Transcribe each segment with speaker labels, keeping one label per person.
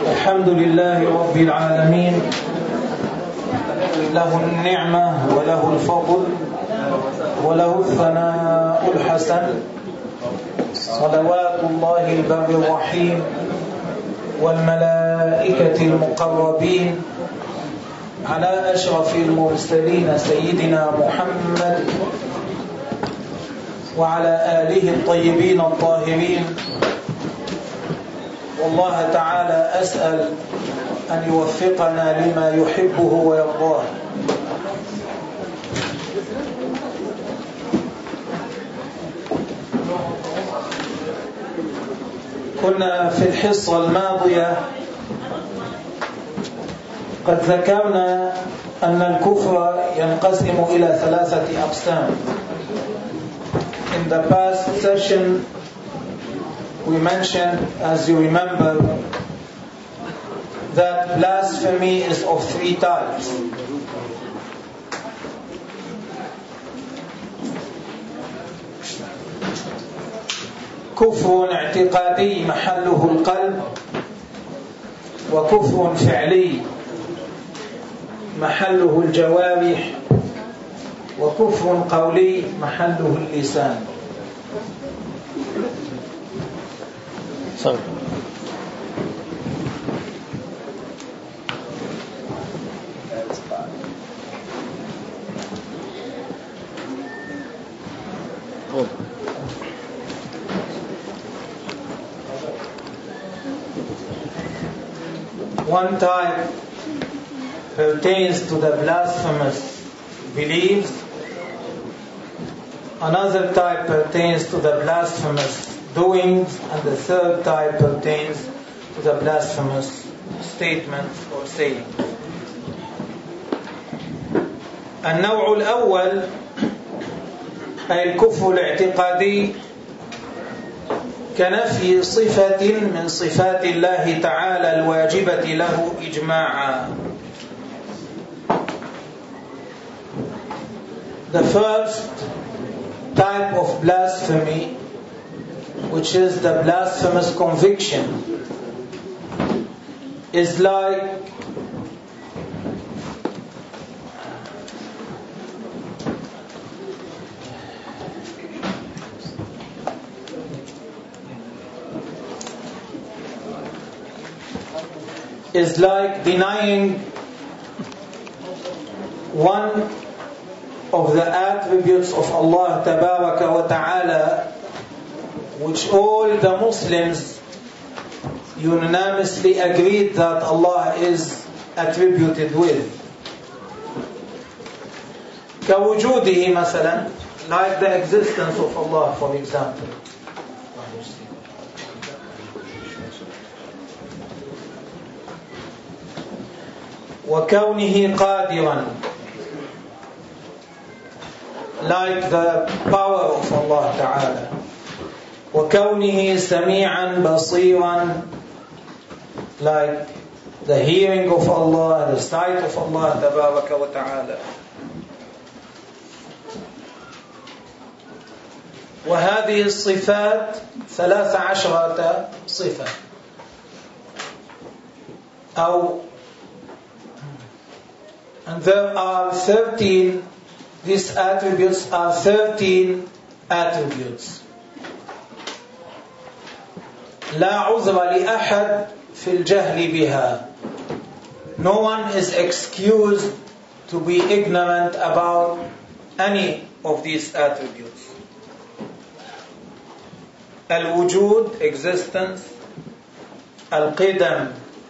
Speaker 1: الحمد لله رب العالمين، له النعمة وله الفضل وله الثناء الحسن، صلوات الله البر الرحيم والملائكة المقربين على أشرف المرسلين سيدنا محمد وعلى آله الطيبين الطاهرين. والله تعالى أسأل أن يوفقنا لما يحبه ويرضاه. كنا في الحصة الماضية قد ذكرنا أن الكفر ينقسم إلى 3 أقسام. In the past session we mentioned, as you remember, that blasphemy is of 3 types. كفر اعتقادي محله القلب، وكفر فعلي محله الجوارح، وكفر قولي محله اللسان. One type pertains to the blasphemous beliefs, another type pertains to the blasphemous doings, and the third type pertains to the blasphemous statements or sayings. النوع الأول أي الكفر الاعتقادي كنفي صفة من صفات الله تعالى الواجبة له إجماعا. The first type of blasphemy, which is the blasphemous conviction, is like denying one of the attributes of Allah Tabaraka wa Ta'ala, which all the Muslims unanimously agreed that Allah is attributed with. كوجوده مثلا, like the existence of Allah, for example. وكونه قادرا, like the power of Allah Ta'ala. وكونه سميعا بصيرا, like the hearing of Allah, the sight of Allah Tabaraka wa Ta'ala. وهذه الصفات 13 صفة and there are 13, these attributes are 13 attributes. لا عذر لأحد في الجهل بها. No one is excused to be ignorant about any of these attributes. الوجود, existence. القدم,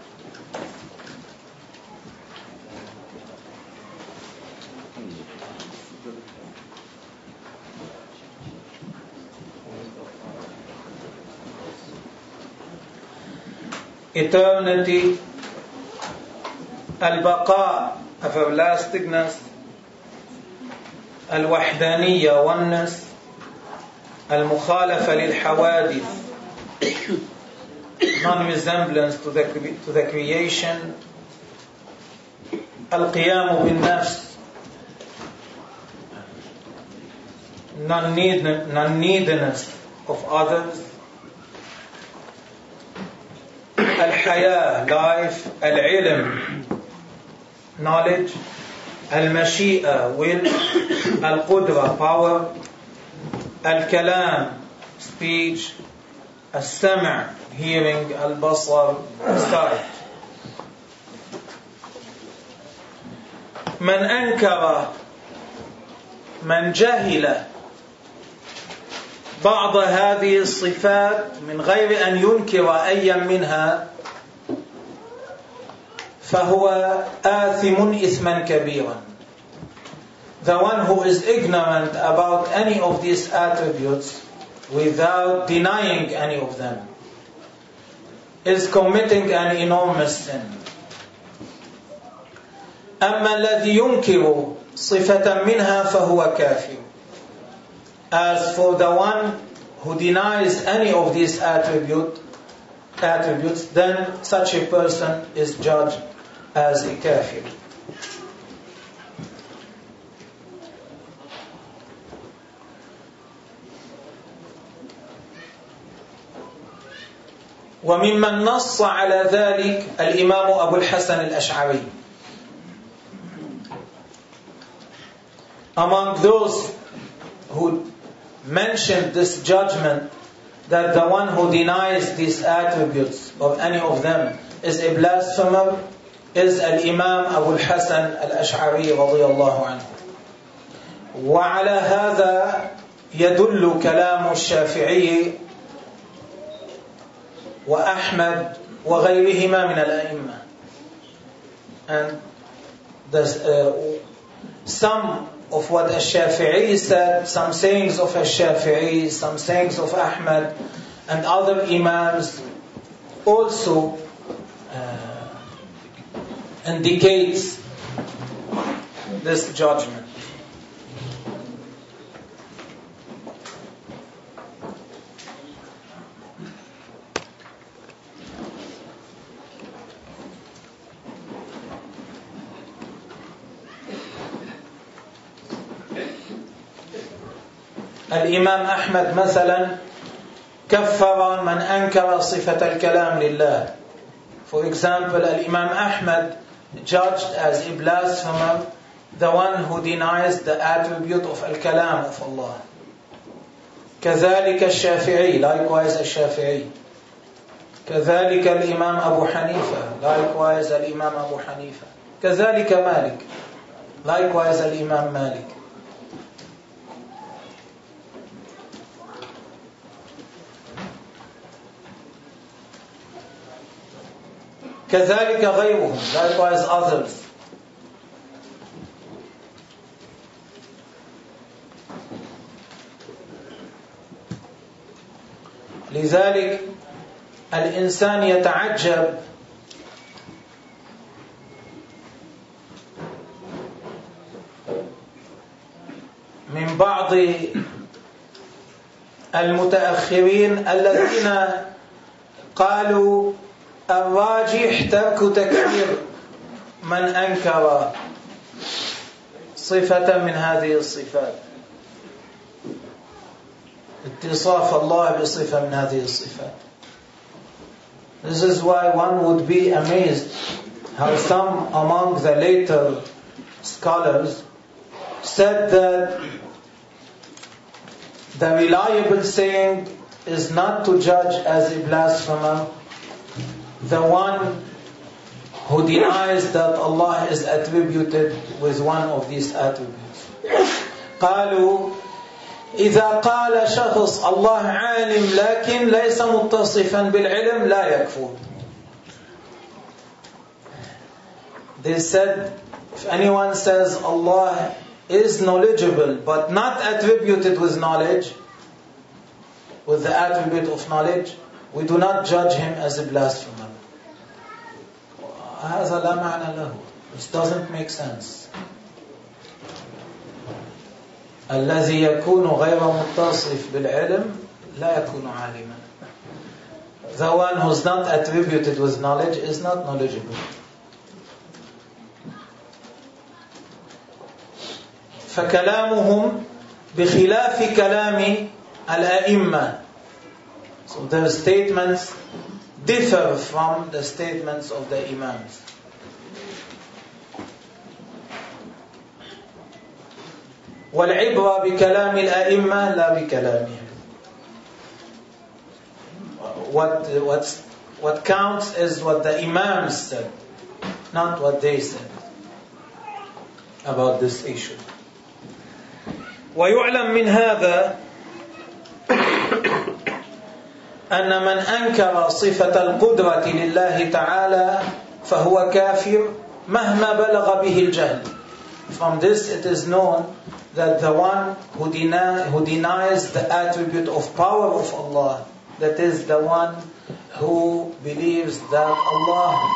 Speaker 1: eternity. البقاء, everlastingness. الوحدانية, oneness. المخالفة للحوادث, non-resemblance to the creation. القيام بالنفس, non-neediness of others. Al-Hayah, life. Al-Ilm, knowledge. Al-Mashi'a, will. Al-Qudra, power. Al-Kalam, speech. Al-Sam', hearing. Al-Basar, sight. من أنكر من جهل بعض هذه الصفات من غير أن ينكر أيا منها فهو آثم إثما كبيرا. The one who is ignorant about any of these attributes without denying any of them is committing an enormous sin. أما الذي ينكر صفة منها فهو كافر. As for the one who denies any of these attributes, then such a person is judged as a kafir. وممن نص على ذلك الإمام أبو الحسن الأشعري. Among those who mentioned this judgment that the one who denies these attributes of any of them is a blasphemer is Al-Imam Abu al-Hasan al-Ash'ari radiyallahu anhu. وعلى هذا يدل كلام الشافعي وأحمد وغيرهما من الأئمة. And some of what Al-Shafi'i said, some sayings of Al-Shafi'i, some sayings of Ahmad and other Imams also indicates this judgment. الإمام أحمد مثلا كفر من أنكر صفة الكلام لله. For example, Al-Imam Ahmad judged as a blasphemer the one who denies the attribute of Al-Kalam of Allah. كذلك الشافعي, likewise الشافعي. كذلك الإمام أبو حنيفة, likewise الإمام أبو حنيفة. كذلك مالك, likewise الإمام مالك. كذلك غيرهم, likewise others. لذلك الإنسان يتعجب من بعض المتأخرين الذين قالوا الراجح ترك تكفير من أنكر صفة من هذه الصفات, اتصاف الله بصفة من هذه الصفات. This is why one would be amazed how some among the later scholars said that the reliable saying is not to judge as a blasphemer the one who denies that Allah is attributed with one of these attributes. قالوا إذا قال شخص الله عالم لكن ليس متصفا بالعلم لا يكفر. They said, if anyone says Allah is knowledgeable but not attributed with knowledge, with the attribute of knowledge, we do not judge him as a blasphemer. هذا لا معنى له. This doesn't make sense. الذي يكون غير متصف بالعلم لا يكون عالما. The one who is not attributed with knowledge is not knowledgeable. فكلامهم بخلاف كلام الأئمة. So their statements differ from the statements of the Imams. والعبرة بكلام الأئمة لا بكلامهم. What counts is what the Imams said, not what they said about this issue. ويعلم من هذا أن من أنكر صفة القدرة لله تعالى فهو كافر مهما بلغ به الجهل. From this it is known that the one who denies the attribute of power of Allah, that is the one who believes that Allah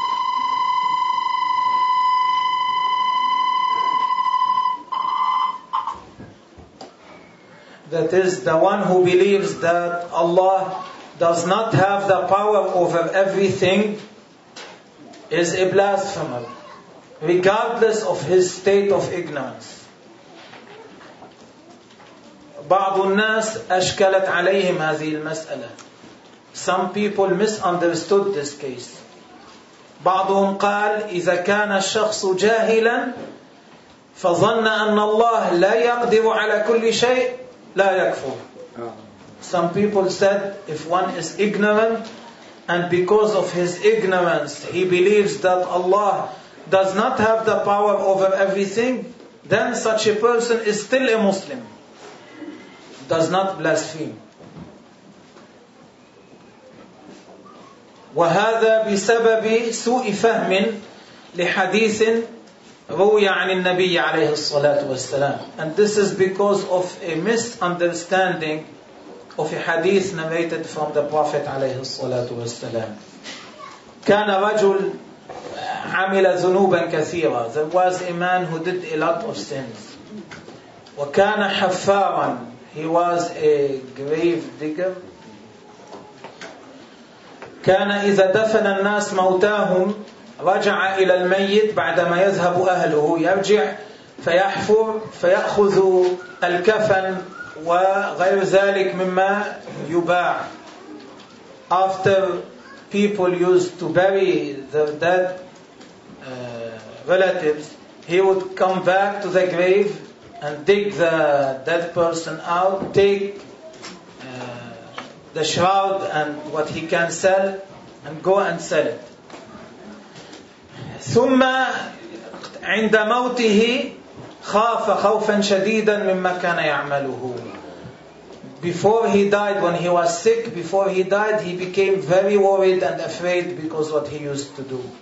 Speaker 1: does not have the power over everything is a blasphemer, regardless of his state of ignorance. بعض الناس أشكلت عليهم هذه المسألة. Some people misunderstood this case. بعضهم قال إذا كان الشخص جاهلا فظن أن الله لا يقدر على كل شيء لا يكفر. Some people said if one is ignorant and because of his ignorance he believes that Allah does not have the power over everything, then such a person is still a Muslim, does not blaspheme. وهذا بسبب سوء فهم لحديث روي عن النبي عليه الصلاة والسلام. And this is because of a misunderstanding of a hadith narrated from the Prophet عليه الصلاة والسلام. كان رجل عمل ذنوبا كثيرة. There was a man who did a lot of sins. وكان حفارا. He was a grave digger. كان إذا دفن الناس موتاهم رجع إلى الميت بعدما يذهب أهله. يرجع فيحفر فيأخذ الكفن وغير ذلك مما يباع. After people used to bury the dead relatives, he would come back to the grave and dig the dead person out, take the shroud and what he can sell and go and sell it. ثم عند موته خاف خوفا شديدا مما كان يعمله. Before he died, when he was sick, before he died, he became very worried and afraid because what he used to do.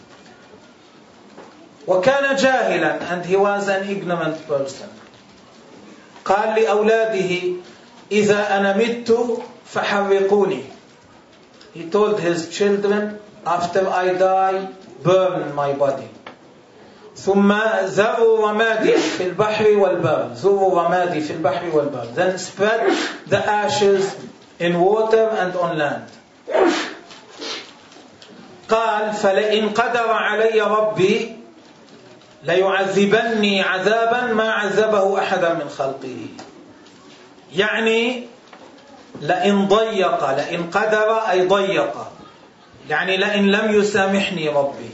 Speaker 1: وكان جاهلا, and he was an ignorant person. قال لأولاده إذا أنا مت فحرقوني. He told his children, after I die, burn my body. ثم ذروا رمادي في البحر والبر. ذروا رمادي في البحر والبر. Then spread the ashes in water and on land. قال فلئن قدر علي ربي ليعذبني عذابا ما عذبه أحدا من خلقه. يعني لئن ضيق، لئن قدر أي ضيق، يعني لئن لم يسامحني ربي.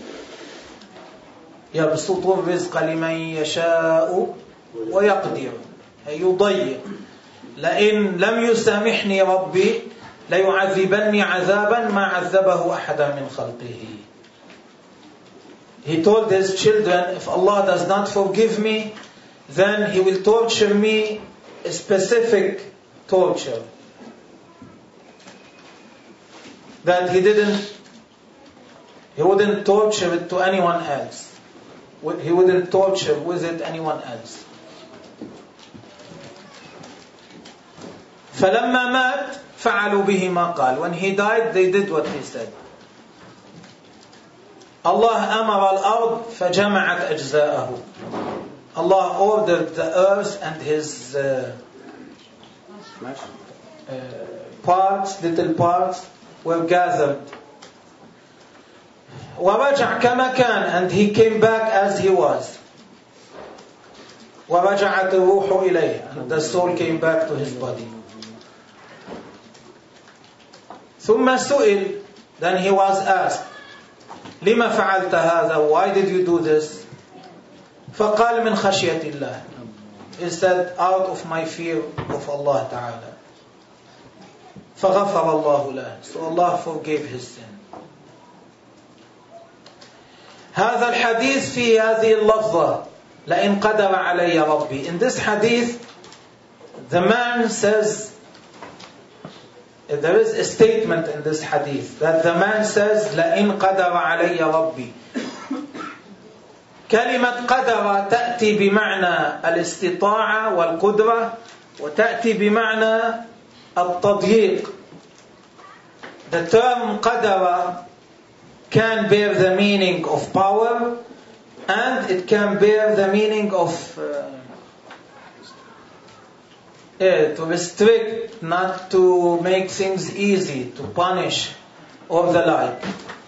Speaker 1: يبسط الرزق لمن يشاء ويقدر، أي يضيق. لئن لم يسامحني ربي ليعذبني عذابا ما عذبه أحدا من خلقه. He told his children, if Allah does not forgive me, then He will torture me a specific torture that He wouldn't torture it to anyone else. He wouldn't torture with it anyone else. فلما مات فعلوا به ما قال. When he died, they did what he said. Allah أمر الأرض فجمعت أجزاءه. Allah ordered the earth and his parts, little parts, were gathered. ورجع كما كان, and he came back as he was. ورجعت الروح إليه, and the soul came back to his body. ثم سئل Then he was asked, لما فعلت هذا? Why did you do this? فقال من خشية الله. He said, out of my fear of Allah Ta'ala. فغفر الله له. So Allah forgave his sin. هذا الحديث في هذه اللفظة لئن قدر علي ربي. In this hadith, the man says, there is a statement in this hadith that the man says لئن قدر علي ربي. كلمة قدر تأتي بمعنى الاستطاعة والقدرة وتأتي بمعنى التضييق. The term قدر can bear the meaning of power and it can bear the meaning of to restrict, not to make things easy, to punish or the like.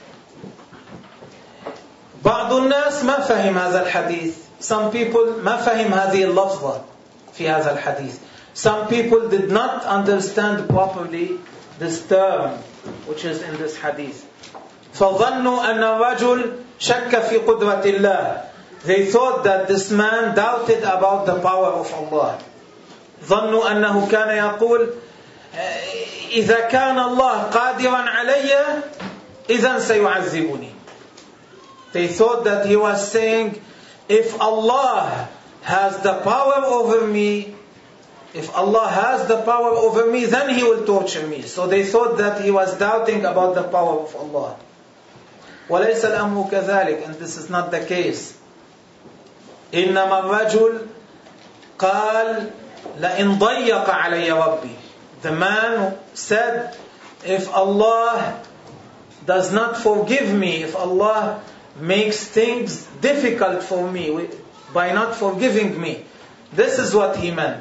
Speaker 1: بعض الناس ما فهم هذا الحديث. Some people ما فهم هذه اللفظة في هذا الحديث. Some people did not understand properly this term which is in this hadith. فظنوا أن الرجل شك في قدرة الله. They thought that this man doubted about the power of Allah. ظنوا أنه كان يقول إذا كان الله قادرا علي إذن سيعذبني. They thought that he was saying, if Allah has the power over me, if Allah has the power over me, then He will torture me. So they thought that he was doubting about the power of Allah. وَلَيْسَ الْأَمْرُ كَذَلِكَ. And this is not the case. إِنَّمَا الرَّجُلُ قَالَ لَإِنْ ضَيَّقَ عَلَيَّ رَبِّي. The man said, if Allah does not forgive me, if Allah makes things difficult for me by not forgiving me, this is what he meant.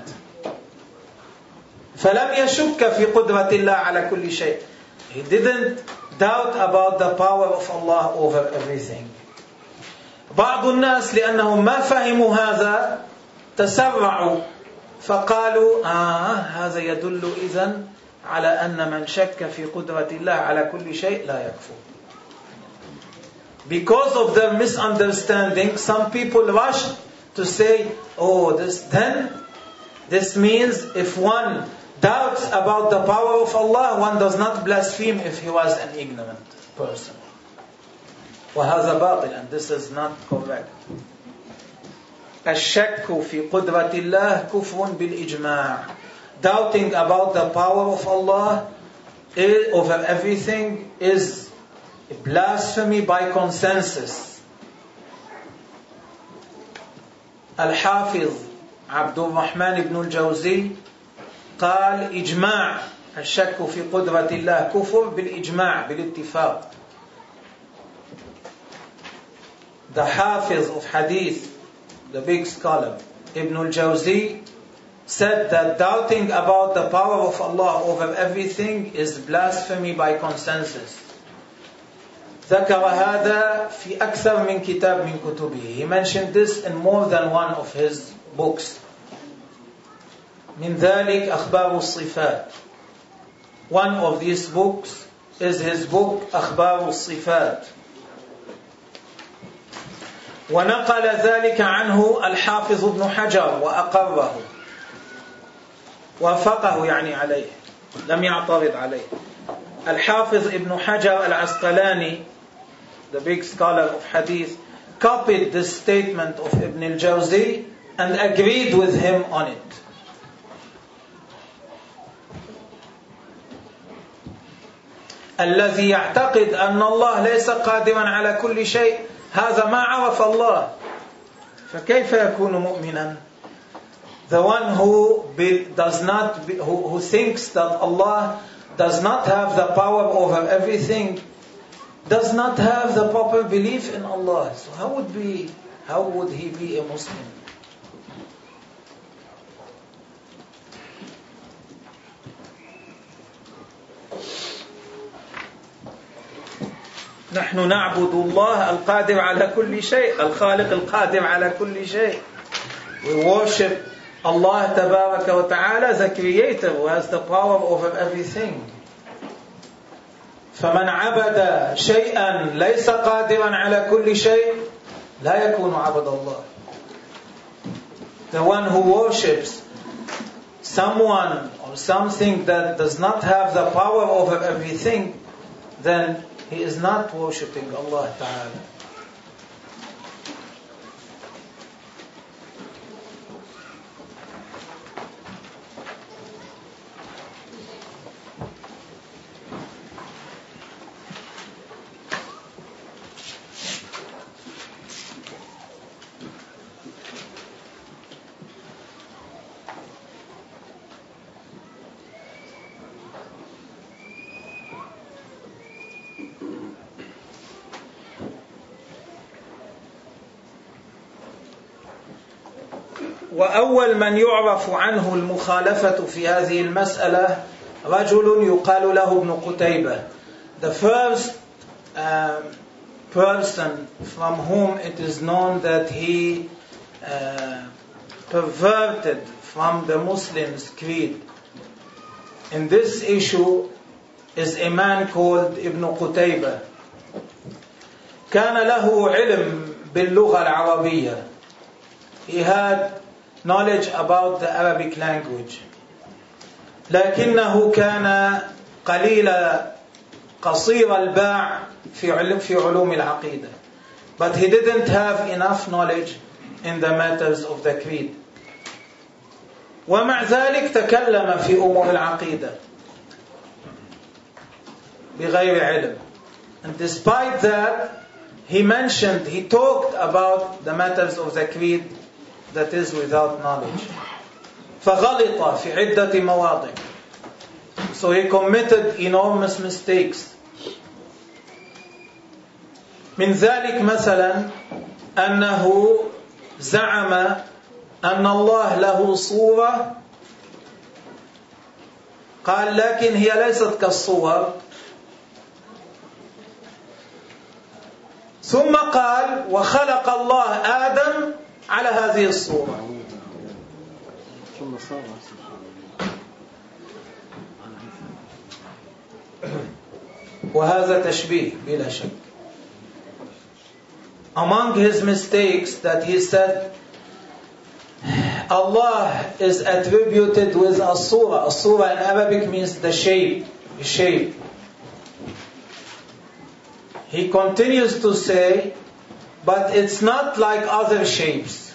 Speaker 1: فَلَمْ يَشُكَّ فِي قُدْرَةِ اللَّهِ عَلَى كُلِّ شَيْءٍ. He didn't doubt about the power of Allah over everything. بعض الناس لأنهم ما فهموا هذا تسرعوا فقالوا هذا يدل إذن على أن من شك في قدرة الله على كل شيء لا يكفر. Because of their misunderstanding, some people rushed to say, this means if one doubts about the power of Allah, one does not blaspheme if he was an ignorant person. وهذا باطل, and this is not correct. الشك في قدرة الله كفر بالإجماع. Doubting about the power of Allah over everything is blasphemy by consensus. الحافظ عبد الرحمن بن الجوزي قال إجماع الشك في قدرة الله كفر بالإجماع بالاتفاق. The Hafiz of Hadith, the big scholar, Ibn al-Jawzi, said that doubting about the power of Allah over everything is blasphemy by consensus. ذكر هذا في أكثر من كتاب من كتبه. He mentioned this in more than one of his books. من ذلك أخبار الصفات. One of these books is his book أخبار الصفات. ونقل ذلك عنه الحافظ ابن حجر وأقره وافقه يعني عليه لم يعترض عليه. الحافظ ابن حجر العسقلاني, the big scholar of hadith, copied this statement of Ibn al-Jawzi and agreed with him on it. الذي يعتقد أن الله ليس قادرا على كل شيء هذا ما عرف الله فكيف يكون مؤمنا. The one who thinks that Allah does not have the power over everything does not have the proper belief in Allah. So how would he be a Muslim? نحن نعبد الله القادر على كل شيء, الخالق القادر على كل شيء. We worship Allah Tabaraka wa Ta'ala, the Creator who has the power over everything. فمن عبد شيئا ليس قادرا على كل شيء لا يكون عبد الله. The one who worships someone or something that does not have the power over everything, then he is not worshipping Allah Ta'ala. وأول من يعرف عنه المخالفة في هذه المسألة رجل يقال له ابن قتيبة. The first person from whom it is known that he perverted from the Muslims' creed in this issue is a man called Ibn Qutayba. كان له علم باللغة العربية. He had knowledge about the Arabic language. لكنه كان قليل قصير الباع في علوم العقيدة. But he didn't have enough knowledge in the matters of the creed. ومع ذلك تكلم في أمور العقيدة بغير علم. And despite that, he talked about the matters of the creed that is without knowledge. فغلط في عدة مواضع. So he committed enormous mistakes. من ذلك مثلا أنه زعم أن الله له صورة، قال لكن هي ليست كالصور، ثم قال وخلق الله آدم على هذه الصورة. وهذا تشبيه بلا شك. Among his mistakes that he said Allah is attributed with a surah. A surah in Arabic means the shape. He continues to say, but it's not like other shapes.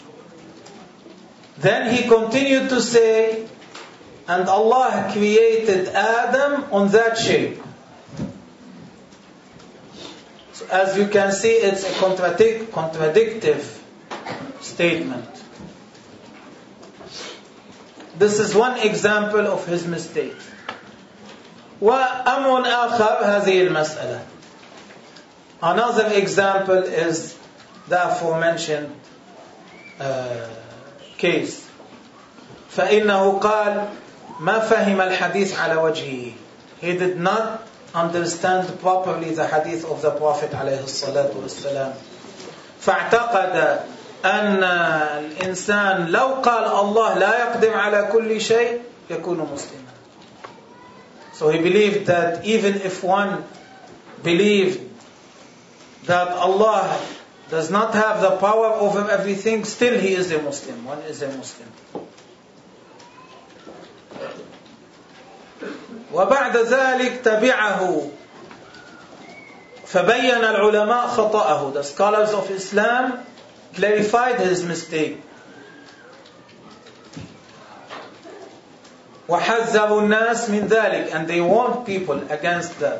Speaker 1: Then he continued to say, and Allah created Adam on that shape. So as you can see, it's a contradictive statement. This is one example of his mistake. وأمر آخر هذه المسألة. Another example is the aforementioned case. فإنه قال ما فهم الحديث على وجهه. He did not understand properly the hadith of the Prophet عليه الصلاة والسلام. فاعتقد أن الإنسان لو قال الله لا يقدر على كل شيء يكون مسلما. So he believed that even if one believed that Allah does not have the power over everything, still he is a Muslim. One is a Muslim. وبعد ذلك تبعه فبين العلماء خطأه. The scholars of Islam clarified his mistake. وحذروا الناس من ذلك, and they warned people against that.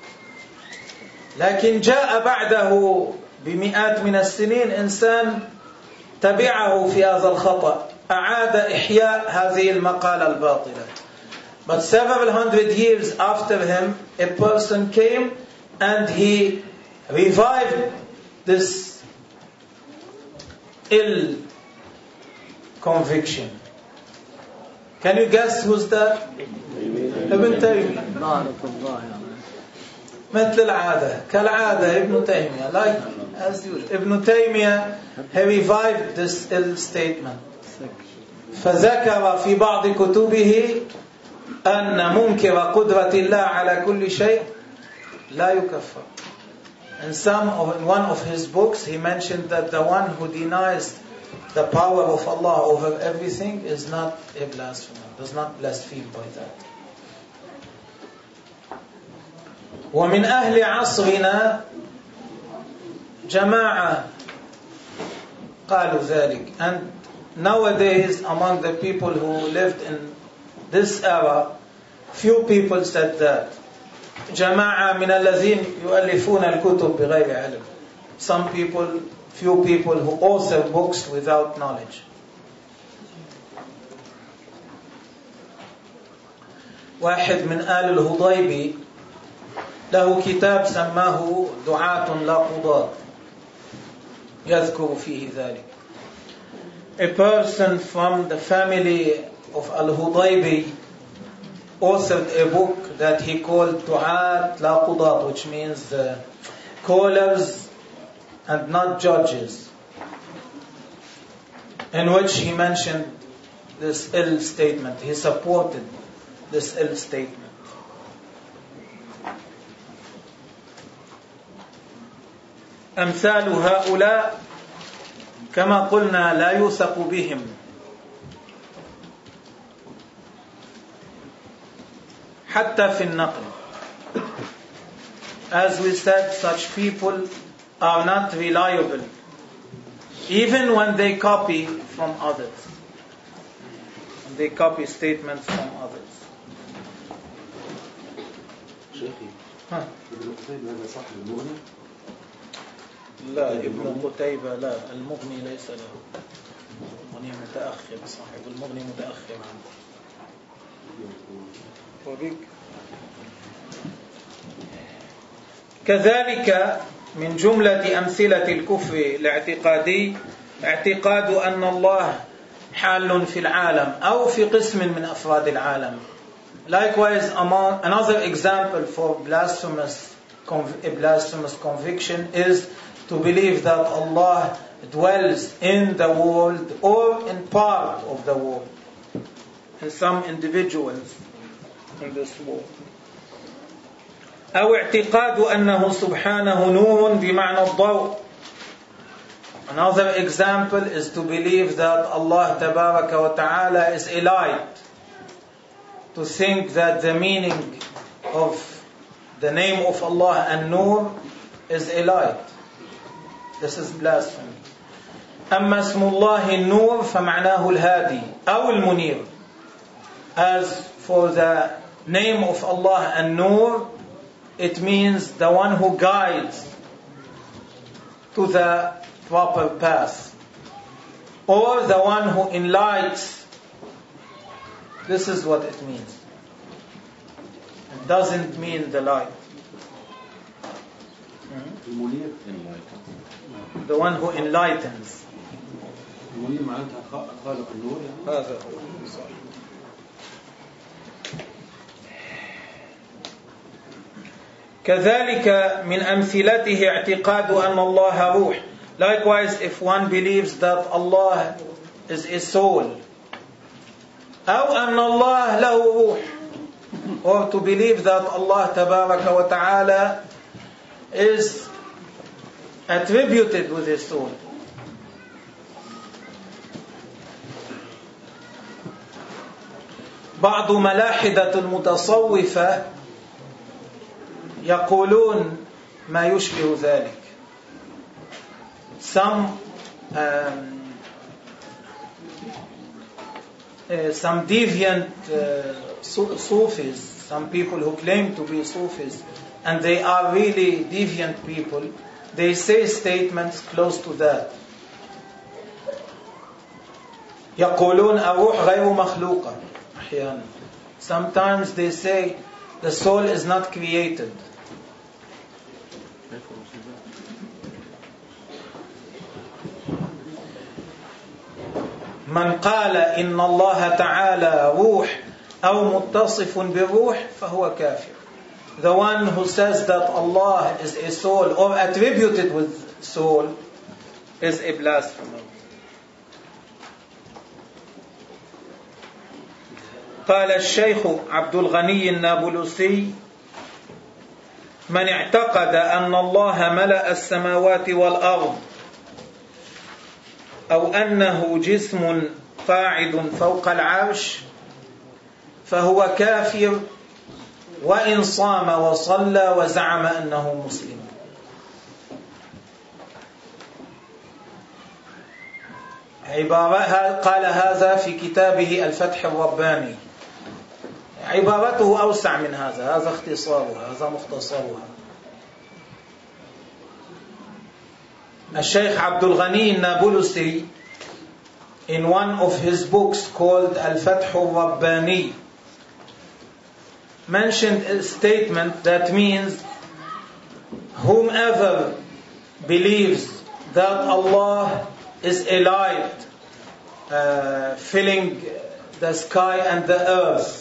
Speaker 1: لكن جاء بعده بمئات من السنين إنسان تبعه في هذا الخطأ, أعاد إحياء هذه المقالة الباطلة. But several hundred years after him, a person came and he revived this ill conviction. Can you guess who's that? Ibn Taymiyyah. مثل العادة كالعادة Ibn Taymiyyah, like as usual. Ibn Taymiyyah, he revived this ill statement. فذكر في بعض كتبه أن منكر قدرة الله على كل شيء لا يكفر. In one of his books, he mentioned that the one who denies the power of Allah over everything is not a blasphemer, does not blaspheme by that. ومن أهل عصرنا جماعة قالوا ذلك. And nowadays, among the people who lived in this era, few people said that. جماعة من الذين يؤلفون الكتب بغير علم. Some people, few people who author books without knowledge. واحد من آل الهضيبي له كتاب سماه دعاة لا قضاة يذكر فيه ذلك. A person from the family of Al-Hudaybi authored a book that he called Du'at La Qudat, which means callers and not judges, in which he mentioned this ill statement. He supported this ill statement. أمثال هؤلاء كما قلنا لا يوثق بهم. حتى في النقل. As we said, such people are not reliable, even when they copy from others. When they copy statements from others.
Speaker 2: شيخي ابن قتيبة هذا صاحب المغني؟
Speaker 1: لا، ابن قتيبة لا، المغني ليس له. المغني متأخر، صاحب المغني متأخر عنه. وبك كذلك من جملة أمثلة الكفر الاعتقادي اعتقاد أن الله حال في العالم أو في قسم من أفراد العالم. Likewise, another example for blasphemous conviction is to believe that Allah dwells in the world or in part of the world, in some individuals in this world. أو اعتقاد أنه سبحانه نور بمعنى الضوء. Another example is to believe that Allah تبارك وتعالى is a light. To think that the meaning of the name of Allah and Nur is a light. This is blasphemy. أما اسم الله النور فمعناه الهادي أو المنير. As for the name of Allah and Nur, it means the one who guides to the proper path, or the one who enlightens. This is what it means. It doesn't mean the light. The one who enlightens. كذلك من أمثلته اعتقاد أن الله روح. Likewise, if one believes that Allah is a soul, أو أن الله له روح, or to believe that Allah تبارك وتعالى is attributed with his soul. بعض ملاحدة المتصوفة يقولون ما يشبه ذلك. Some deviant Sufis, some people who claim to be Sufis, and they are really deviant people, they say statements close to that. يقولون الروح غير مخلوقة أحيانا. Sometimes they say the soul is not created. من قال إن الله تعالى روح أو متصف بالروح فهو كافر. The one who says that Allah is a soul or attributed with soul is a blasphemer. قال الشيخ عبد الغني النابلسي من اعتقد أن الله ملأ السماوات والأرض أو أنه جسم قاعد فوق العرش فهو كافر وإن صام وصلى وزعم أنه مسلم. قال هذا في كتابه الفتح الرباني. عبارته أوسع من هذا، هذا اختصارها، هذا مختصرها. الشيخ عبد الغني النابلسي in one of his books called Al-Fath al-Rabbani mentioned a statement that means whomever believes that Allah is a light filling the sky and the earth,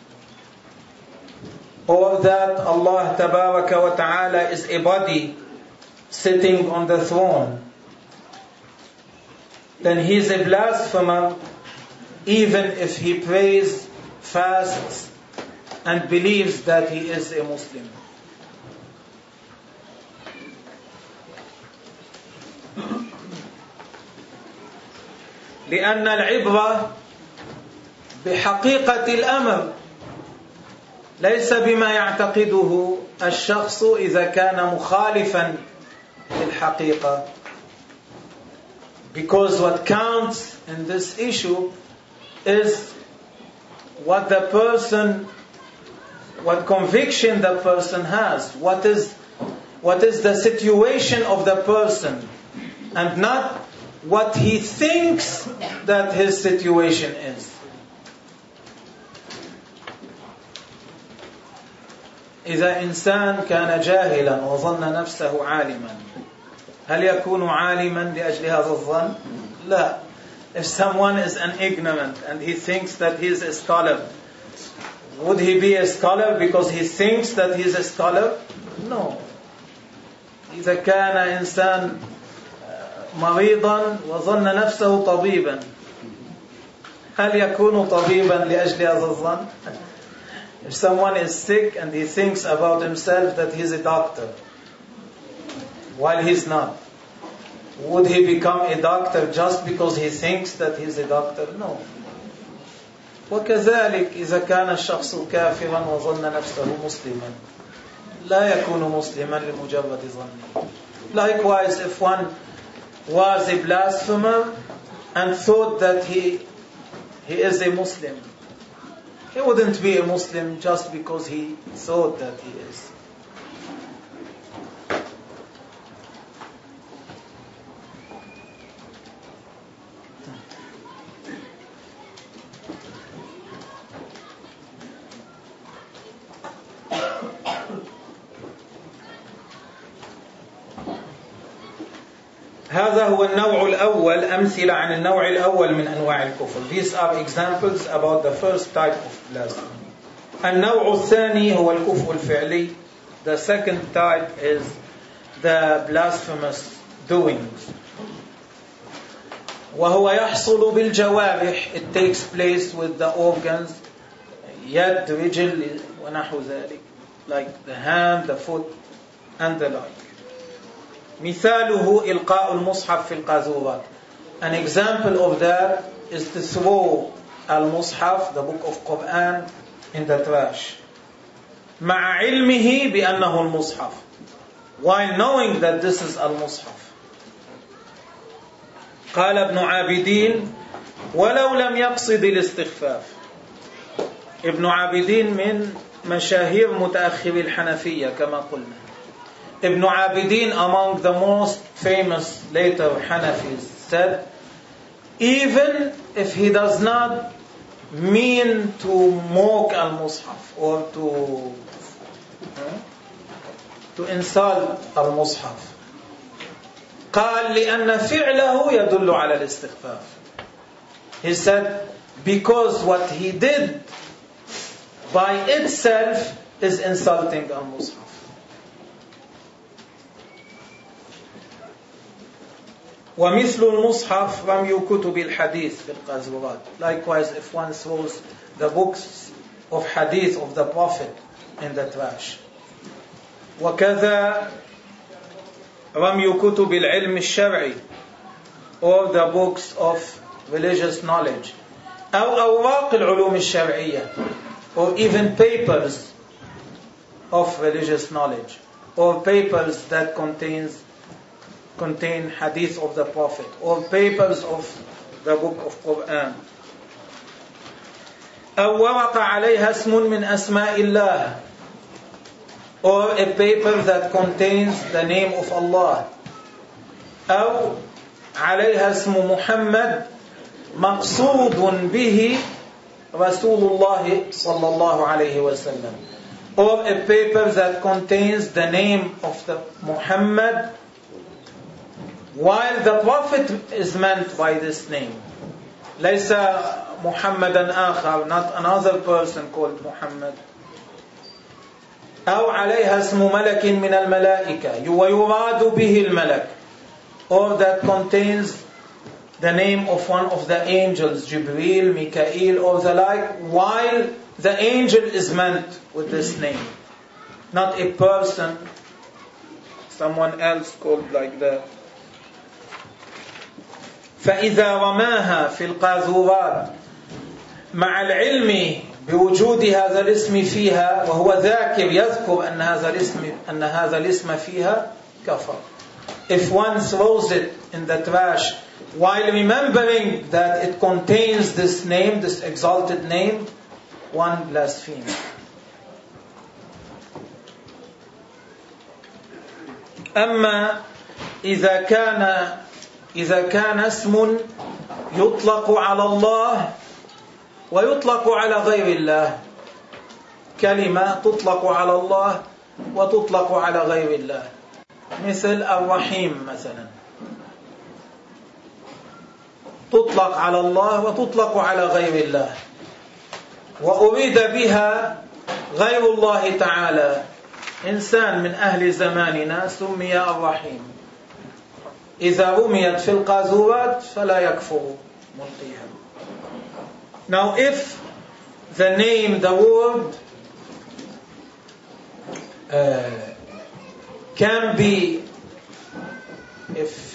Speaker 1: or that Allah Tabaraka wa Ta'ala is a body sitting on the throne, then he is a blasphemer even if he prays, fasts and believes that he is a Muslim. لأن العبرة بحقيقة الأمر ليس بما يعتقده الشخص إذا كان مخالفا للحقيقة. Because what counts in this issue is what the person, what conviction the person has, what is the situation of the person, and not what he thinks that his situation is. إذا إنسان كان جاهلا وظن نفسه عالما هل يكون عالما لأجل هذا الظن؟ لا. If someone is an ignorant and he thinks that he is a scholar, would he be a scholar because he thinks that he is a scholar? No. إذا كان إنسان مريضا وظن نفسه طبيبا هل يكون طبيبا لأجل هذا الظن؟ If someone is sick and he thinks about himself that he is a doctor while he is not, would he become a doctor just because he thinks that he is a doctor? No. وكذلك إذا كان الشخص كافرا وظن نفسه مسلما لا يكون مسلما لمجرد ظنه. Likewise, if one was a blasphemer and thought that he is a Muslim, he wouldn't be a Muslim just because he thought that he is. هذا هو النوع الأول، أمثلة عن النوع الأول من أنواع الكفر. These are examples about the first type of blasphemy. النوع الثاني هو الكفر الفعلي. The second type is the blasphemous doings. وهو يحصل بالجوارح. It takes place with the organs, يد، رجل ونحو ذلك, like the hand, the foot and the like. مثاله إلقاء المصحف في القاذورات. An example of that is to throw al-Mushaf, the book of Quran, in the trash. مع علمه بأنه المصحف, while knowing that this is al-Mushaf. قال ابن عابدين ولو لم يقصد الاستخفاف. ابن عابدين من مشاهير متأخر الحنفية كما قلنا. Ibn Abidin, among the most famous later Hanafis, said, even if he does not mean to mock al-Mushaf or to insult al-Mushaf, قال لأن فعله يدل على الاستخفاف. He said, because what he did by itself is insulting al-Mushaf. ومثل المصحف رمي كتب الحديث في القاذورات. Likewise, if one throws the books of hadith of the Prophet in the trash. وكذا رمي كتب العلم الشرعي, or the books of religious knowledge, أو أوراق العلوم الشرعية, or even papers of religious knowledge, or papers that contain hadith of the Prophet, or papers of the book of Quran. أو ورق عليها اسم من أسماء الله, or a paper that contains the name of Allah. أو عليها اسم محمد مقصود به رسول الله صلى الله عليه وسلم, or a paper that contains the name of the Muhammad while the Prophet is meant by this name. ليس محمدا آخر, not another person called Muhammad. أو عليها اسم ملك من الملائكة ويراد به الملك, or that contains the name of one of the angels, Jibreel, Mikael, or the like, while the angel is meant with this name, not a person, someone else called like that. فإذا رماها في القاذورات مع العلم بوجود هذا الاسم فيها وهو ذاكر يذكر أن هذا الاسم فيها كفر. If one throws it in the trash while remembering that it contains this name, this exalted name, one blasphemes. أما إذا كان اسم يطلق على الله ويطلق على غير الله, كلمة تطلق على الله وتطلق على غير الله, مثل الرحيم مثلا, تطلق على الله وتطلق على غير الله, وأريد بها غير الله تعالى, إنسان من أهل زماننا سمي الرحيم, إذا رميت في القاذورات فلا يكفر ملقيها. Now if the name, the word can be, if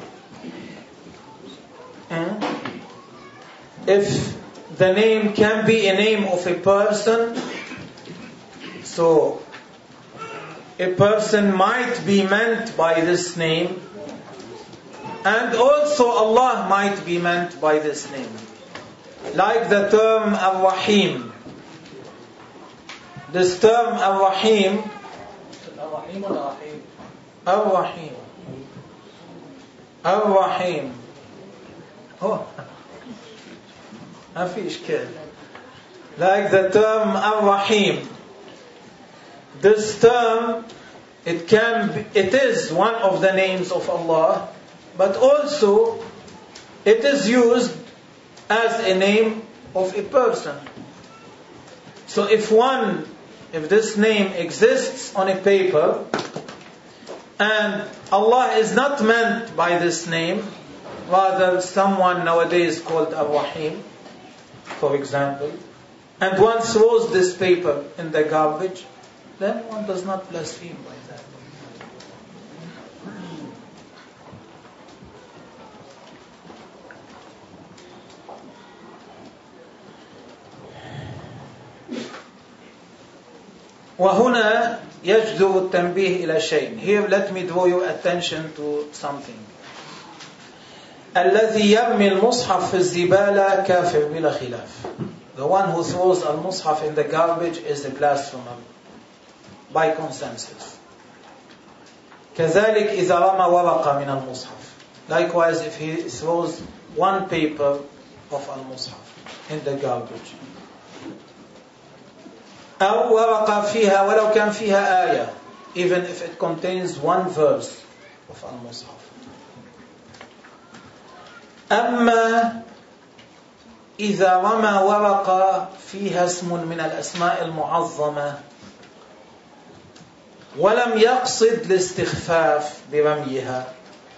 Speaker 1: the name can be a name of a person, so a person might be meant by this name, and also Allah might be meant by this name. Like the term Ar-Rahim. This term Ar-Rahim, Ar-Rahim, Ar-Rahim. Oh, ما في إشكال. Like the term Ar-Rahim. This term, it is one of the names of Allah, but also it is used as a name of a person. So if this name exists on a paper and Allah is not meant by this name, rather someone nowadays called Ar-Rahim, for example, and one throws this paper in the garbage, then one does not blaspheme by that. وهنا يجدر التنبيه إلى شيء. Here let me draw your attention to something. الذي يرمي المصحف في الزبالة كافر بلا خلاف. The one who throws المصحف in the garbage is a blasphemer by consensus. كذلك إذا رمى ورقة من المصحف. Likewise if he throws one paper of المصحف in the garbage. أو ورقة فيها ولو كان فيها آية, even if it contains one verse of المصحف. أما إذا رمى ورقة فيها اسم من الأسماء المعظمة ولم يقصد الاستخفاف برميها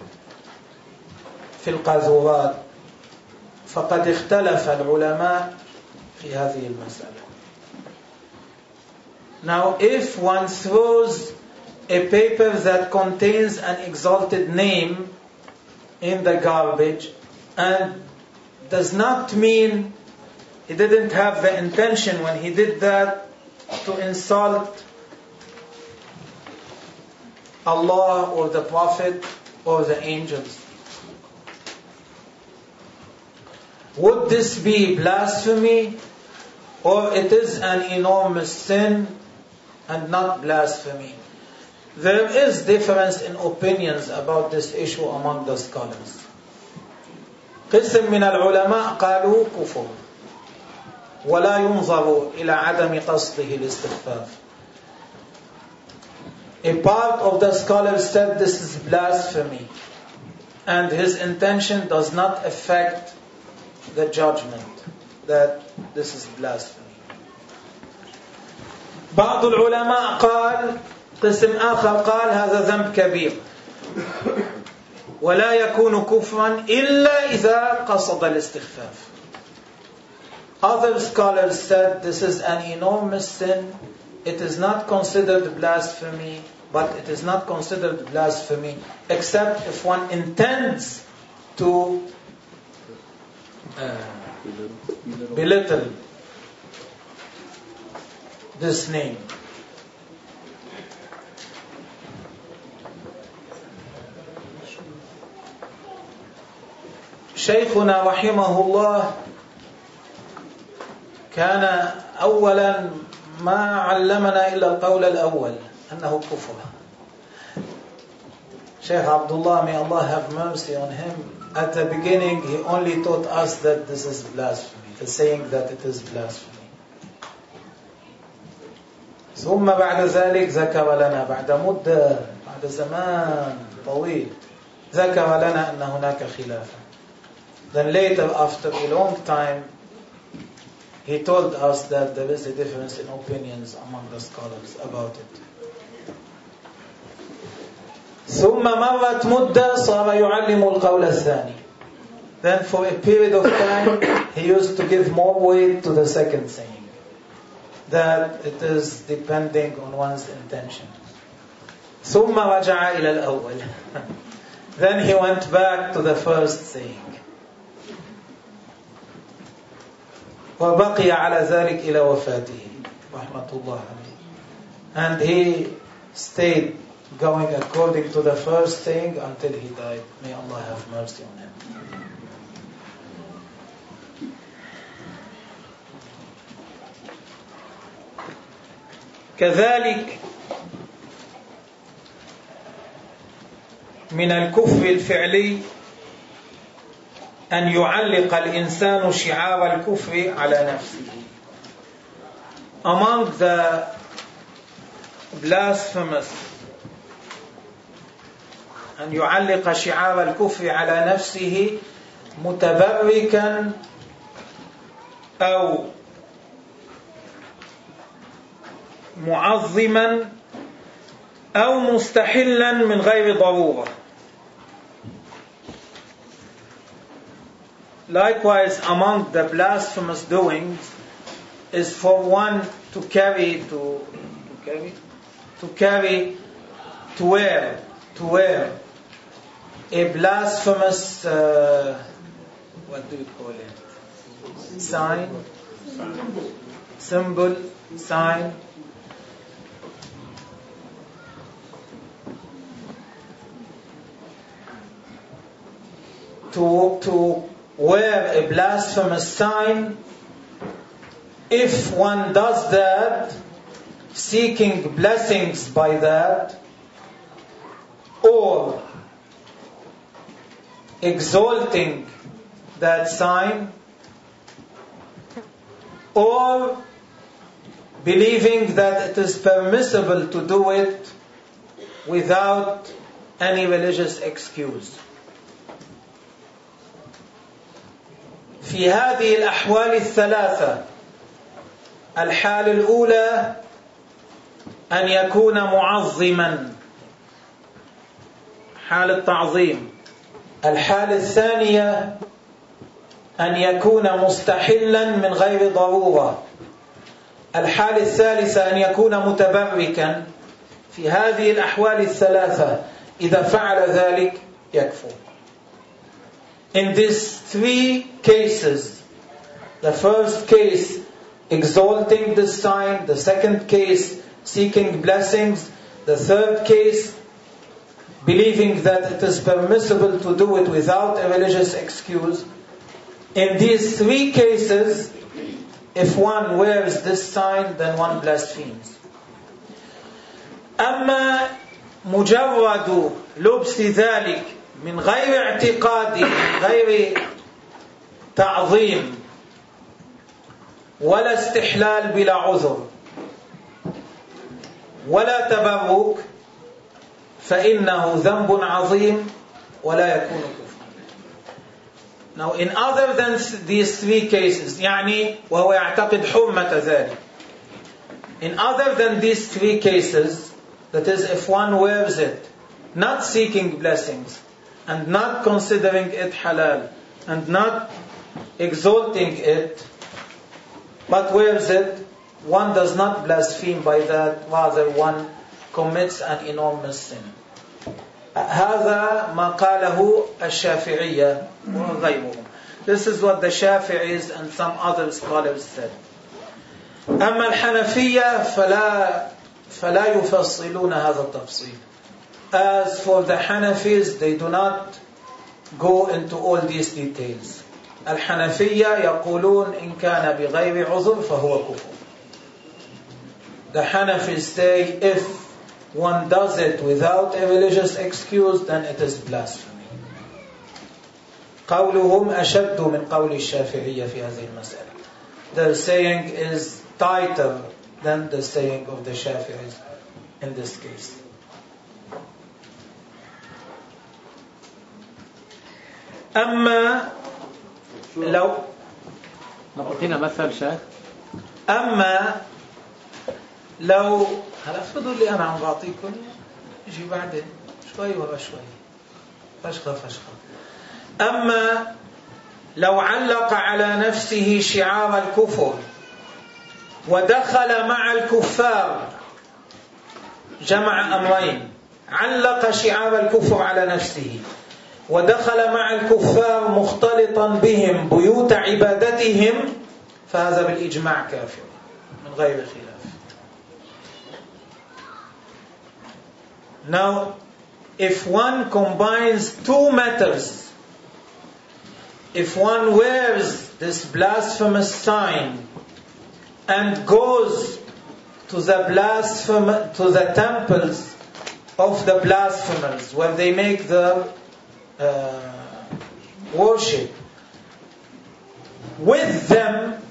Speaker 1: في القاذورات فقد اختلف العلماء في هذه المسألة. Now if one throws a paper that contains an exalted name in the garbage, and does not mean he didn't have the intention when he did that to insult Allah or the Prophet or the angels. Would this be blasphemy, or it is an enormous sin and not blasphemy? There is difference in opinions about this issue among the scholars. قسم من العلماء قالوا كفر ولا ينظر إلى عدم قصده الاستخفاف. A part of the scholars said this is blasphemy and his intention does not affect the judgment, that this is blasphemy. بعض العلماء قال قسم آخر قال هذا ذنب كبير ولا يكون كفرا إلا إذا قصد الاستخفاف. Other scholars said this is an enormous sin. It is not considered blasphemy, but it is not considered blasphemy except if one intends to belittle this name. شيخنا رحمه الله كان أولا ما علمنا إلا القول الأول أنه كفر. Sheikh Abdullah, may Allah have mercy on him, at the beginning he only taught us that this is blasphemy, the saying that it is blasphemy. ثم بعد ذلك ذكر لنا بعد مدة بعد زمان طويل ذكر لنا أن هناك خلافا. Then later, after a long time, he told us that there is a difference in opinions among the scholars about it. ثم مرت مدة صار يعلم القول الثاني. Then for a period of time, he used to give more weight to the second saying, that it is depending on one's intention. ثم رجع إلى الأول. Then he went back to the first saying. وبقي على ذلك إلى وفاته رحمة الله عليه. And he stayed going according to the first saying until he died. May Allah have mercy on him. كذلك من الكفر الفعلي أن يعلق الإنسان شعار الكفر على نفسه. Among the blasphemous أن يعلق شعار الكفر على نفسه متبركا أو معظما أو مستحلا من غير ضرورة. Likewise, among the blasphemous doings is for one to wear a blasphemous what do you call it? Sign. To wear a blasphemous sign, if one does that, seeking blessings by that, or exalting that sign, or believing that it is permissible to do it without any religious excuse. في هذه الأحوال الثلاثة، الحالة الأولى أن يكون معظما، حال التعظيم. الحالة الثانية أن يكون مستحلا من غير ضرورة. الحالة الثالثة أن يكون متبركا في هذه الأحوال الثلاثة إذا فعل ذلك يكفر. In these three cases, the first case exalting the sign, the second case seeking blessings, the third case believing that it is permissible to do it without a religious excuse. In these three cases, if one wears this sign, then one blasphemes. أما مجرد لبس ذلك من غير اعتقاد، من غير تعظيم ولا استحلال بلا عذر ولا تبرك، فإنه ذنب عظيم ولا يكون كفرا. Now, in other than these three cases, يعني وهو يعتقد حرمة ذلك. In other than these three cases, that is, if one wears it, not seeking blessings, and not considering it halal, and not exalting it, but wears it, one does not blaspheme by that, rather one commits an enormous sin. هذا ما قاله الشافعية وغيرهم. This is what the Shafi'is and some other scholars said. أما الحنفية فلا يفصلون هذا التفصيل. As for the Hanafis, they do not go into all these details. الحنفية يقولون إن كان بغير عذر فهو كفر. The Hanafis say if one does it without a religious excuse, then it is blasphemy. قولهم أشد من قول الشافعية في هذه المسألة. Their saying is tighter than the saying of the Shafi'is in this case. أما لو
Speaker 3: نعطينا مثل شيخ.
Speaker 1: أما لو هلا افرضوا لي أنا عم بعطيكم يجي بعدين شوي ورا شوي فشخة. أما لو علق على نفسه شعار الكفر ودخل مع الكفار، جمع أمرين، علق شعار الكفر على نفسه ودخل مع الكفار مختلطا بهم بيوت عبادتهم، فهذا بالإجماع كافر من غير خلاف. Now, if one combines two matters, if one wears this blasphemous sign and goes to the temples of the blasphemers where they make the worship with them,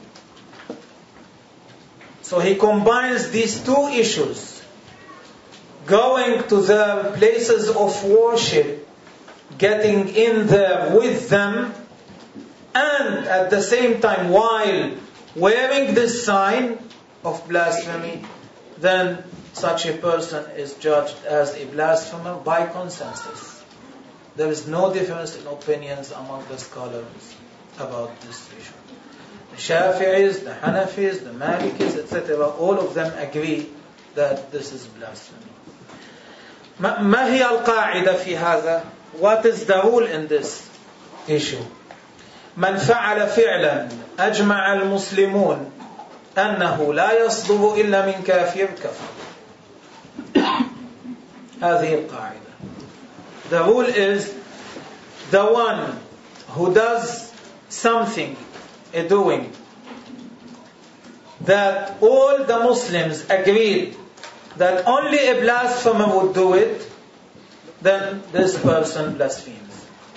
Speaker 1: so he combines these two issues, going to the places of worship, getting in there with them, and at the same time while wearing this sign of blasphemy, then such a person is judged as a blasphemer by consensus. There is no difference in opinions among the scholars about this issue. The Shafi'is, the Hanafis, the Malikis, etc., all of them agree that this is blasphemy. ما هي القاعدة في هذا? What is the rule in this issue? من فعل فعلا أجمع المسلمون أنه لا يصدر إلا من كافر كفر. هذه القاعدة. The rule is the one who does something, a doing, that all the Muslims agreed that only a blasphemer would do it, then this person blasphemes.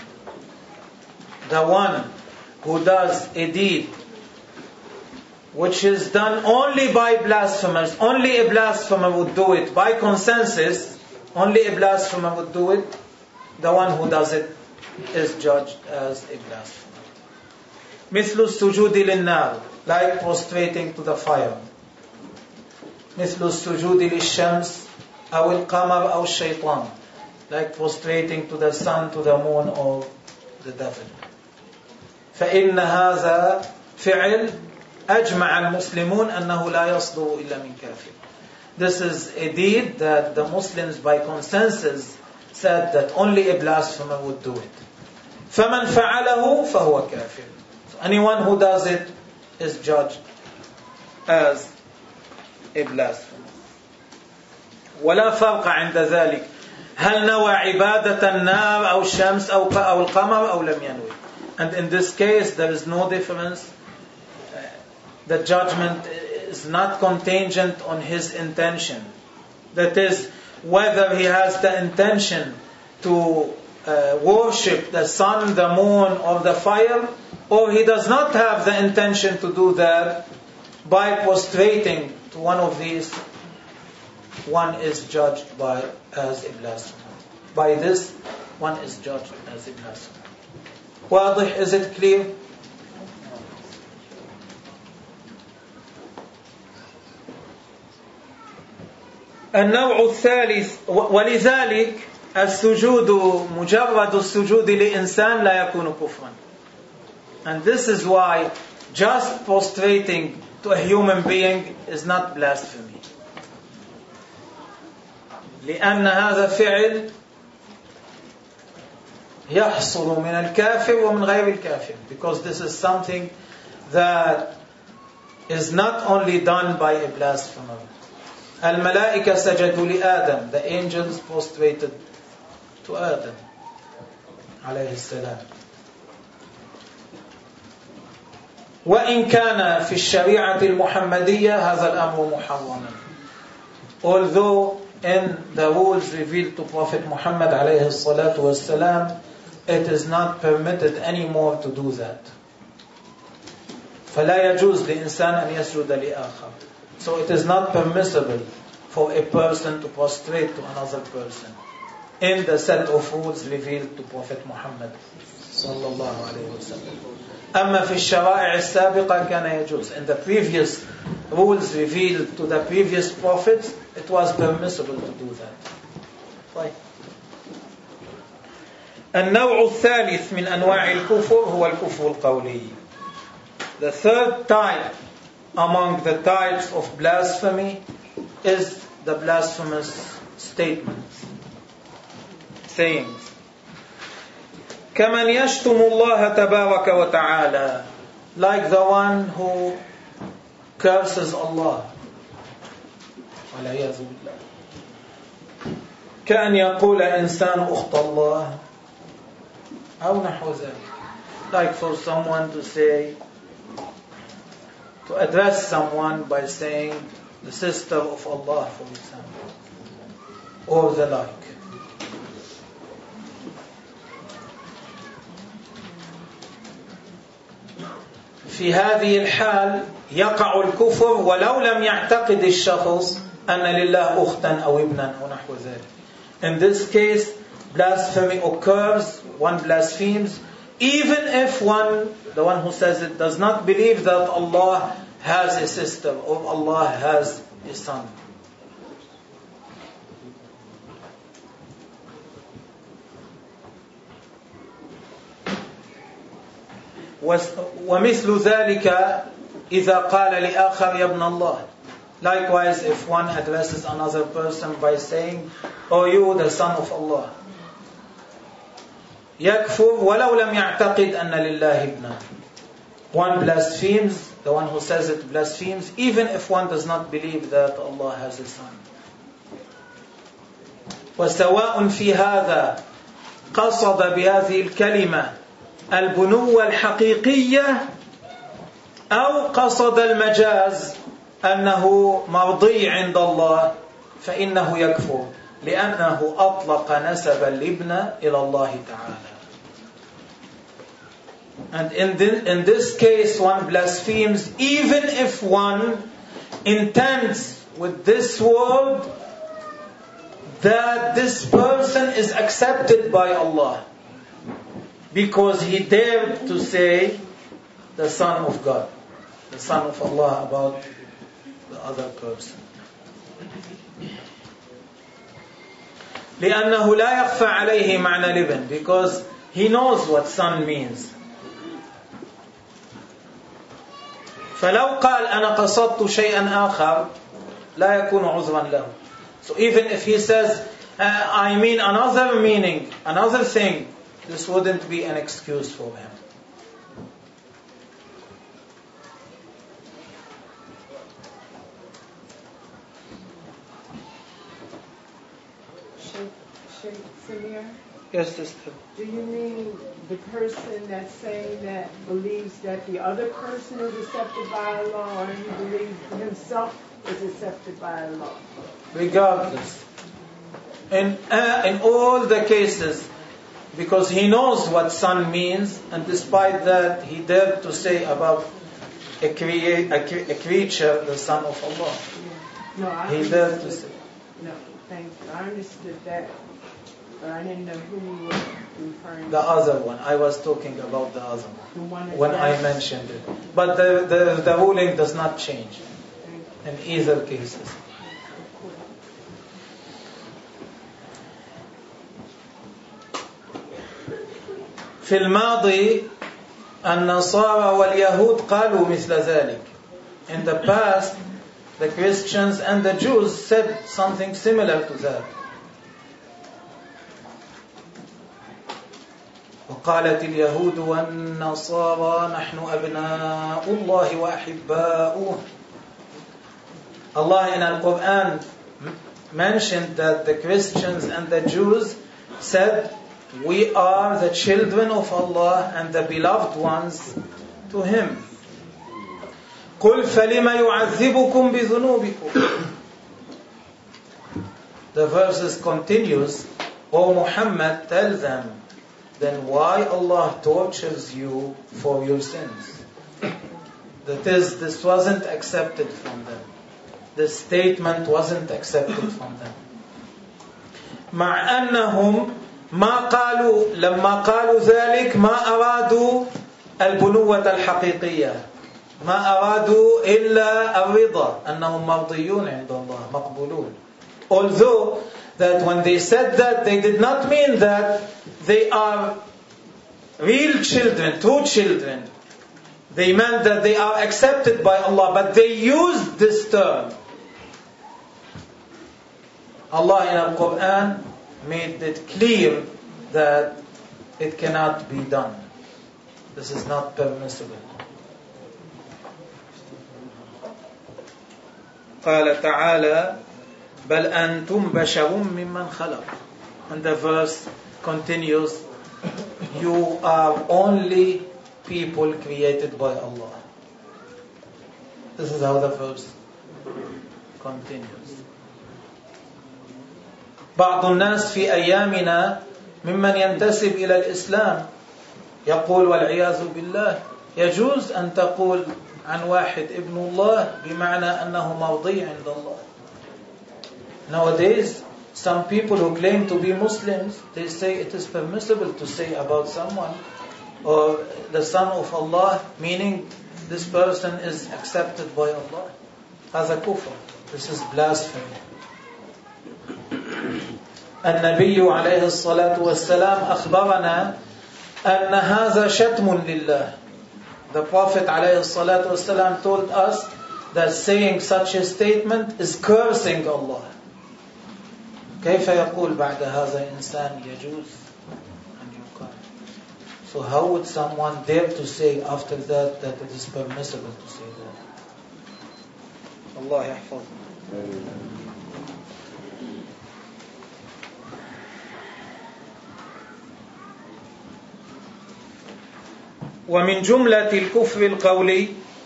Speaker 1: The one who does a deed which is done only by blasphemers, only a blasphemer would do it by consensus, only a blasphemer would do it, the one who does it is judged as a blasphemer. مثل السجود للنار, like prostrating to the fire. مثل السجود للشمس أو القمر أو الشيطان, like prostrating to the sun, to the moon, or the devil. فإن هذا فعل أجمع المسلمون أنه لا يصدر إلا من كافر. this is a deed that the Muslims by consensus said that only a blasphemer would do it. فَمَنْ فَعَلَهُ فَهُوَ كَافِرٌ. So anyone who does it is judged as a blasphemer. ولا فرق عند ذلك هل نوى عبادة النار أو الشمس أو القمر أو لم ينوي. And in this case there is no difference. The judgment is not contingent on his intention. That is, whether he has the intention to worship the sun, the moon or the fire, or he does not have the intention to do that, by prostrating to one of these, one is judged as a blasphemer. By this, one is judged as a blasphemer. واضح? Is it clear? النوع الثالث ولذلك السجود مجرد السجود لإنسان لا يكون كفرا. And this is why just prostrating to a human being is not blasphemy. لأن هذا فعل يحصل من الكافر ومن غير الكافر. Because this is something that is not only done by a blasphemer. الملائكة سجدوا لآدم. The angels prostrated to Adam عليه السلام. وإن كان في الشريعة المحمدية هذا الأمر محرما. Although in the rules revealed to Prophet Muhammad عليه الصلاة والسلام, it is not permitted anymore to do that. فلا يجوز لإنسان أن يسجد لآخر. So it is not permissible for a person to prostrate to another person in the set of rules revealed to Prophet Muhammad صلى الله عليه وسلم. أما في الشرائع السابقة كان يجوز. In the previous rules revealed to the previous prophets, it was permissible to do that. Right. النوع الثالث من أنواع الكفر هو الكفر القولي. The third type among the types of blasphemy is the blasphemous statements, sayings. كمن يشتم الله تبارك وتعالى, like the one who curses Allah. والعياذ بالله. كأن يقول إنسان أخت الله أو نحو ذلك. Like for someone to say, to address someone by saying the sister of Allah, for example, or the like. في هذه الحال يقع الكفر ولو لم يعتقد الشخص أن لله أختا أو ابنا أو نحو ذلك. In this case, blasphemy occurs, one blasphemes, even if the one who says it does not believe that Allah has a sister or Allah has a son. ومثل ذلك إذا قال لآخر يا ابن الله. Likewise, if one addresses another person by saying, "O you, the son of Allah," يكفر ولو لم يعتقد أن لله ابنا. One blasphemes, the one who says it blasphemes, even if one does not believe that Allah has a son. وسواء في هذا قصد بهذه الكلمة البنوة الحقيقية أو قصد المجاز أنه مرضي عند الله فإنه يكفر لأنه أطلق نسب الابن إلى الله تعالى. And in this case, one blasphemes even if one intends with this word that this person is accepted by Allah, because he dared to say the Son of God, the Son of Allah about the other person. لأنه لا يخفى عليه معنى الابن, because he knows what son means. فلو قال أنا قصدت شيئا آخر, لا يكون عذرا له. So even if he says, I mean another meaning, another thing, this wouldn't be an excuse for him.
Speaker 4: Sheikh Samir,
Speaker 1: Yes, sister.
Speaker 4: do you mean the person that's saying that believes that the other person is accepted by Allah, or he believes himself is accepted by Allah?
Speaker 1: Regardless. In all the cases, because he knows what son means, and despite that, he dared to say about a creature, the son of Allah.
Speaker 4: No, I
Speaker 1: He dared to
Speaker 4: understood.
Speaker 1: say.
Speaker 4: No, thank you. I understood that, but I didn't know who you were referring
Speaker 1: The
Speaker 4: to.
Speaker 1: other one. I was talking about the other one
Speaker 4: The one that
Speaker 1: when I
Speaker 4: does-
Speaker 1: mentioned it. But the ruling does not change
Speaker 4: Thank you.
Speaker 1: in either cases. في الماضي النصارى واليهود قالوا مثل ذلك. In the past, the Christians and the Jews said something similar to that. وقالت اليهود والنصارى نحن أبناء الله وأحباؤه. Allah in Al-Quran mentioned that the Christians and the Jews said, we are the children of Allah and the beloved ones to Him. قُلْ فَلِمَ يُعَذِّبُكُمْ بِذُنُوبِكُمْ. The verses continues, O Muhammad, tell them, then why Allah tortures you for your sins? That is, this wasn't accepted from them. This statement wasn't accepted from them. مع أنهم ما قالوا لما قالوا ذلك ما أرادوا البنوة الحقيقية ما أرادوا إلا الرضا أنهم مرضيون عند الله مقبولون. Although that when they said that, they did not mean that they are real children, true children. They meant that they are accepted by Allah, but they used this term. Allah in Al-Quran made it clear that it cannot be done. This is not permissible. قال تعالى بل أنتم بشر ممن خلق. And the verse continues, you are only people created by Allah. This is how the verse continues. بعض الناس في أيامنا ممن ينتسب إلى الإسلام يقول والعياذ بالله يجوز أن تقول عن واحد ابن الله بمعنى أنه مرضي عند الله. Nowadays, some people who claim to be Muslims, they say it is permissible to say about someone or the son of Allah, meaning this person is accepted by Allah. هذا كفر. This is blasphemy. النبي عليه الصلاة والسلام أخبرنا أن هذا شتم لله. The Prophet عليه الصلاة والسلام told us that saying such a statement is cursing Allah. كيف يقول بعد هذا إنسان يجوز أن يقال. So how would someone dare to say after that that it is permissible to say that? Allah يحفظنا. ومن جملة الكفر القولي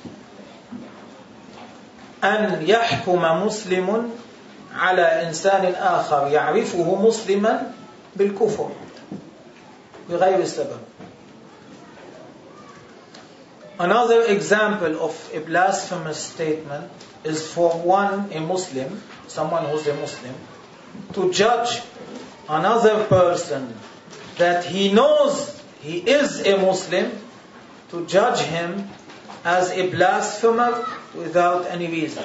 Speaker 1: أن يحكم مسلم على إنسان آخر يعرفه مسلما بالكفر بغير سبب. Another example of a blasphemous statement is for one, a Muslim, someone who's a Muslim, to judge another person that he knows he is a Muslim, to judge him as a blasphemer without any reason.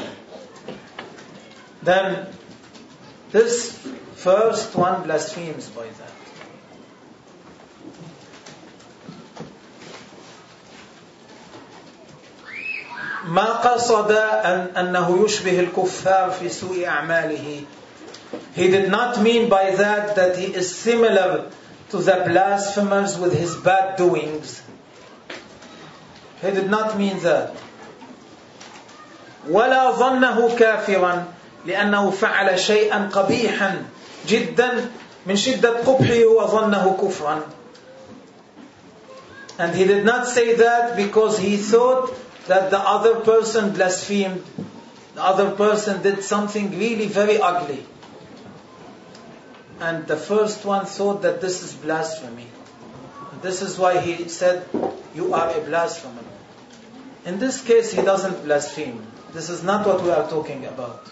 Speaker 1: Then this first one blasphemes by that. ما قصد أنه يشبه الكفار في سوء أعماله. He did not mean by that he is similar to the blasphemers with his bad doings. He did not mean that. ولا ظنه كافرا لأنه فعل شيئا قبيحا جدا من شدة قبحه وظنه كفرا. And he did not say that because he thought that the other person blasphemed. The other person did something really very ugly. And the first one thought that this is blasphemy. This is why he said, you are a blasphemer. In this case, he doesn't blaspheme. This is not what we are talking about.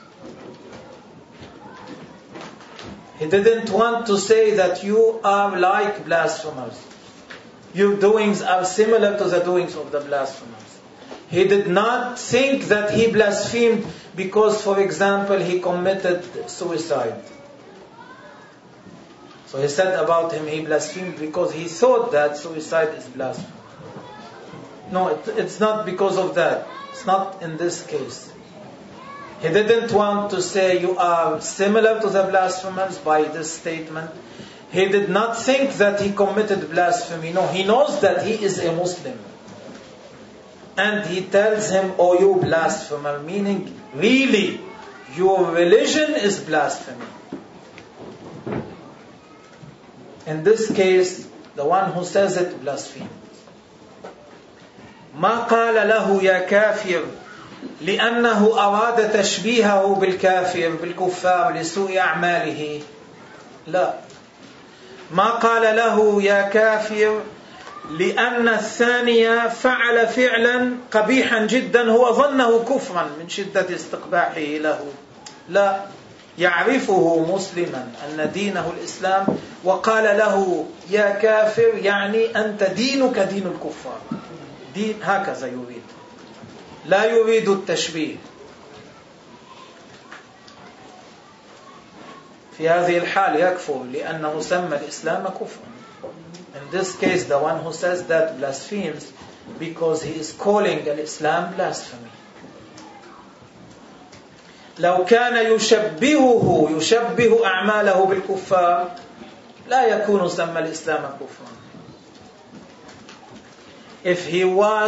Speaker 1: He didn't want to say that you are like blasphemers. Your doings are similar to the doings of the blasphemers. He did not think that he blasphemed because, for example, he committed suicide. So he said about him, he blasphemed because he thought that suicide is blasphemy. No, it's not because of that. It's not in this case. He didn't want to say you are similar to the blasphemers by this statement. He did not think that he committed blasphemy. No, he knows that he is a Muslim. And he tells him, oh, you blasphemer, meaning really, your religion is blasphemy. In this case, the one who says it blasphemes. ما قال له يا كافر لأنه أراد تشبيهه بالكافر بالكفار لسوء أعماله. لا. ما قال له يا كافر لأن الثانية فعل فعلا قبيحا جدا هو ظنه كفرا من شدة استقباحه له. لا. يعرفه مسلما أن دينه الإسلام وقال له يا كافر يعني أنت دينك دين الكفار. دين هكذا يريد. لا يريد التشبيه. في هذه الحال يكفر لأنه سمى الإسلام كفرا. In this case, the one who says that blasphemes because he is calling الإسلام blasphemy. لو كان يشبه أعماله بالكفار لا يكون سمى الإسلام كفرا. If he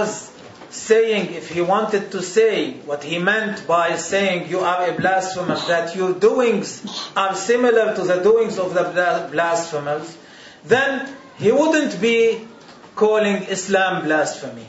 Speaker 1: wanted to say what he meant by saying you are a blasphemer, that your doings are similar to the doings of the blasphemers, then he wouldn't be calling Islam blasphemy.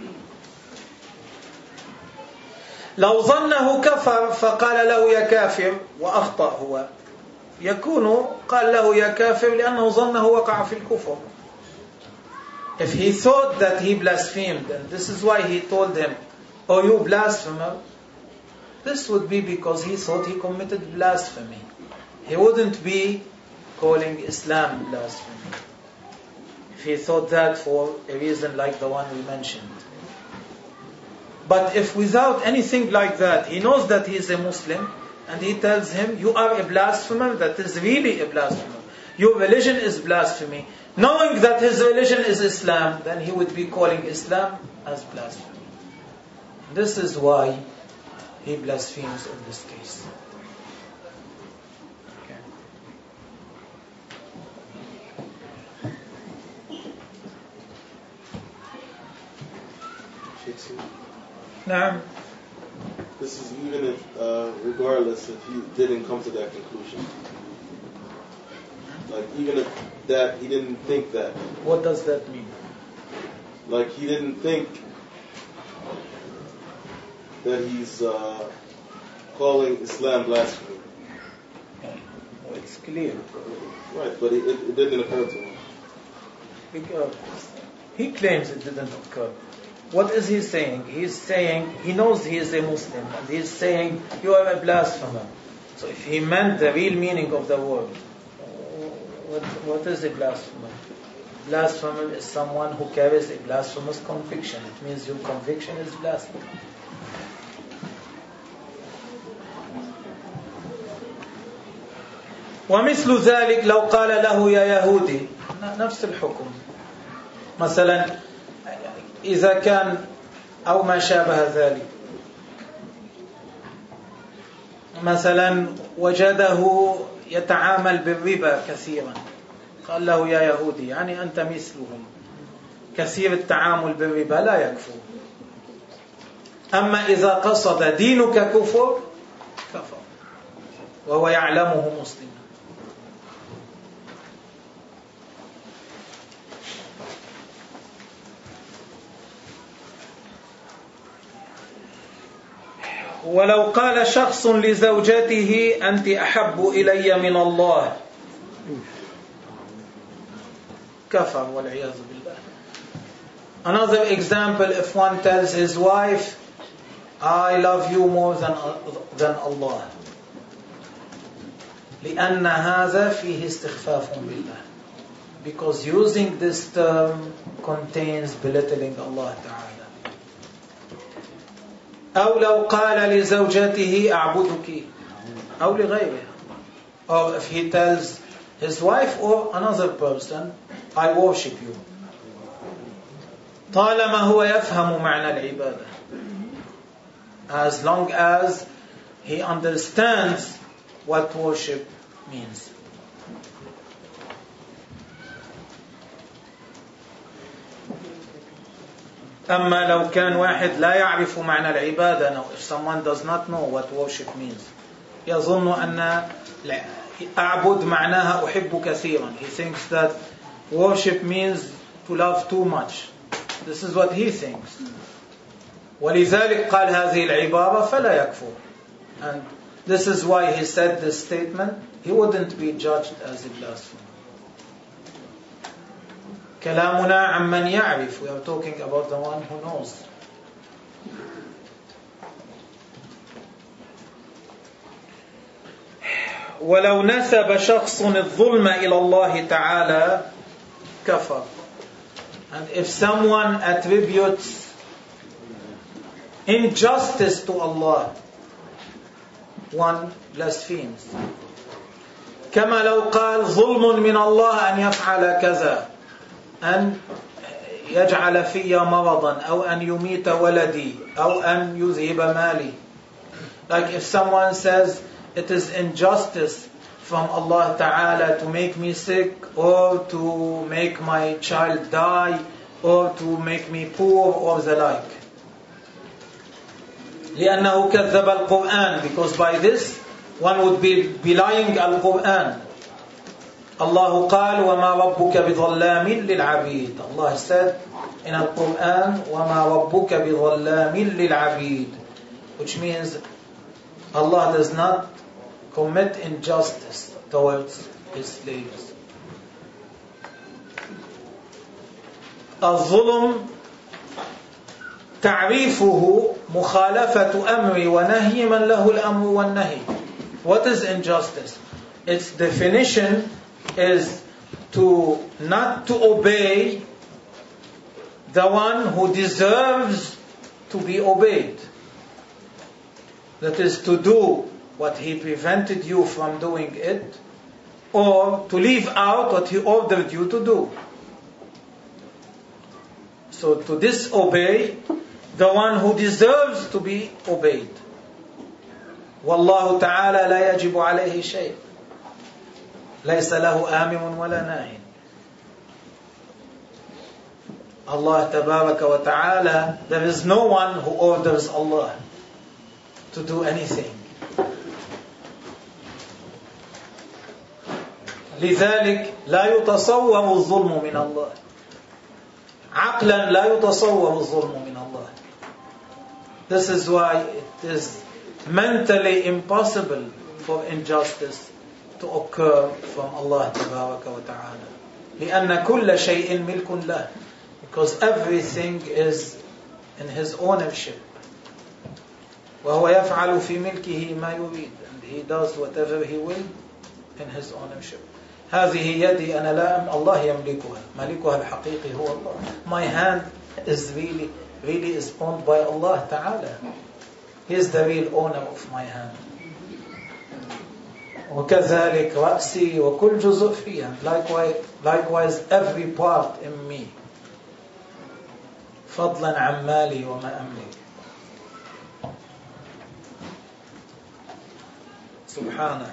Speaker 1: لو ظنه كفر فقال له يا كافر وأخطأ هو يكون قال له يا كافر لأنه ظنه وقع في الكفر. If he thought that he blasphemed, and this is why he told him, oh, you blasphemer, this would be because he thought he committed blasphemy. He wouldn't be calling Islam blasphemy if he thought that for a reason like the one we mentioned. But if without anything like that, he knows that he is a Muslim, and he tells him, you are a blasphemer, that is really a blasphemer. Your religion is blasphemy. Knowing that his religion is Islam, then he would be calling Islam as blasphemy. This is why he blasphemes in this case. Now,
Speaker 2: this is even if, regardless if he didn't come to that conclusion. Like, even if that, he didn't think that.
Speaker 1: What does that mean?
Speaker 2: Like, he didn't think that he's calling Islam blasphemy.
Speaker 1: Well, it's clear.
Speaker 2: Right, but it didn't occur to him.
Speaker 1: Because he claims it didn't occur. What is he saying? He's saying, he knows he is a Muslim, and he's saying, you are a blasphemer. So if he meant the real meaning of the word, what is a blasphemer? Blasphemer is someone who carries a blasphemous conviction. It means your conviction is blasphemy. ومثل ذلك لو قال له يا يهودي نفس الحكم. مثلا إذا كان أو ما شابه ذلك مثلا وجده يتعامل بالربا كثيرا، قال له يا يهودي يعني أنت مثلهم، كثير التعامل بالربا لا يكفر. أما إذا قصد دينك كفر كفر وهو يعلمه مسلما. ولو قال شخص لزوجته أنت أحب إلي من الله كفر والعياذ بالله. Another example, if one tells his wife, I love you more than Allah, لأن هذا فيه استخفاف بالله, because using this term contains belittling Allah Ta'ala. أو لو قال لزوجته أعبدك أو لغيرها, or if he tells his wife or another person, I worship you, طالما هو يفهم معنى العبادة, as long as he understands what worship means. أما لو كان واحد لا يعرف معنى العبادة, now if someone does not know what worship means, يظن أن أعبد معناها أحب كثيرا, he thinks that worship means to love too much. This is what he thinks. ولذلك قال هذه العبارة فلا يكفر, and this is why he said this statement, he wouldn't be judged as a blasphemer. كلامنا عمن يعرف, we are talking about the one who knows. ولو نسب شخص الظلم إلى الله تعالى كفر, and if someone attributes injustice to Allah, one blasphemes. كما لو قال ظلم من الله أن يفعل كذا, أن يجعل في مرضا أو أن يميت ولدي أو أن يذهب مالي. Like if someone says it is injustice from Allah Ta'ala to make me sick, or to make my child die, or to make me poor, or the like. لأنه كذب القرآن, because by this one would be belying Al-Quran. Allah قال وما ربك بظلام للعبيد. Allah said in Al-Quran وما ربك بظلام للعبيد, which means Allah does not commit injustice towards His slaves. الظلم تعريفه مخالفة أمر ونهي من له الأمر والنهي. What is injustice? Its definition is to not to obey the one who deserves to be obeyed. That is to do what he prevented you from doing it, or to leave out what he ordered you to do. So to disobey the one who deserves to be obeyed. والله تعالى لا يجب عليه شيء, ليس له آمر ولا ناهٍ. Allah Tabaraka wa Ta'ala, there is no one who orders Allah to do anything. لذلك لا يتصور الظلم من الله, عقلا لا يتصور الظلم من الله. This is why it is mentally impossible for injustice to occur from Allah Tabaraka wa Ta'ala. لأن كل شيء ملك له, because everything is in His ownership. وهو يفعل في ملكه ما يريد, and He does whatever He will in His ownership. هذه يدي أنا لا الله يملكها, ملكها الحقيقي هو الله. My hand is really is owned by Allah Ta'ala. He is the real owner of my hand. وكذلك رأسي وكل جزء فيها, likewise every part in me. فضلا عن مالي وما أملك. سبحانه.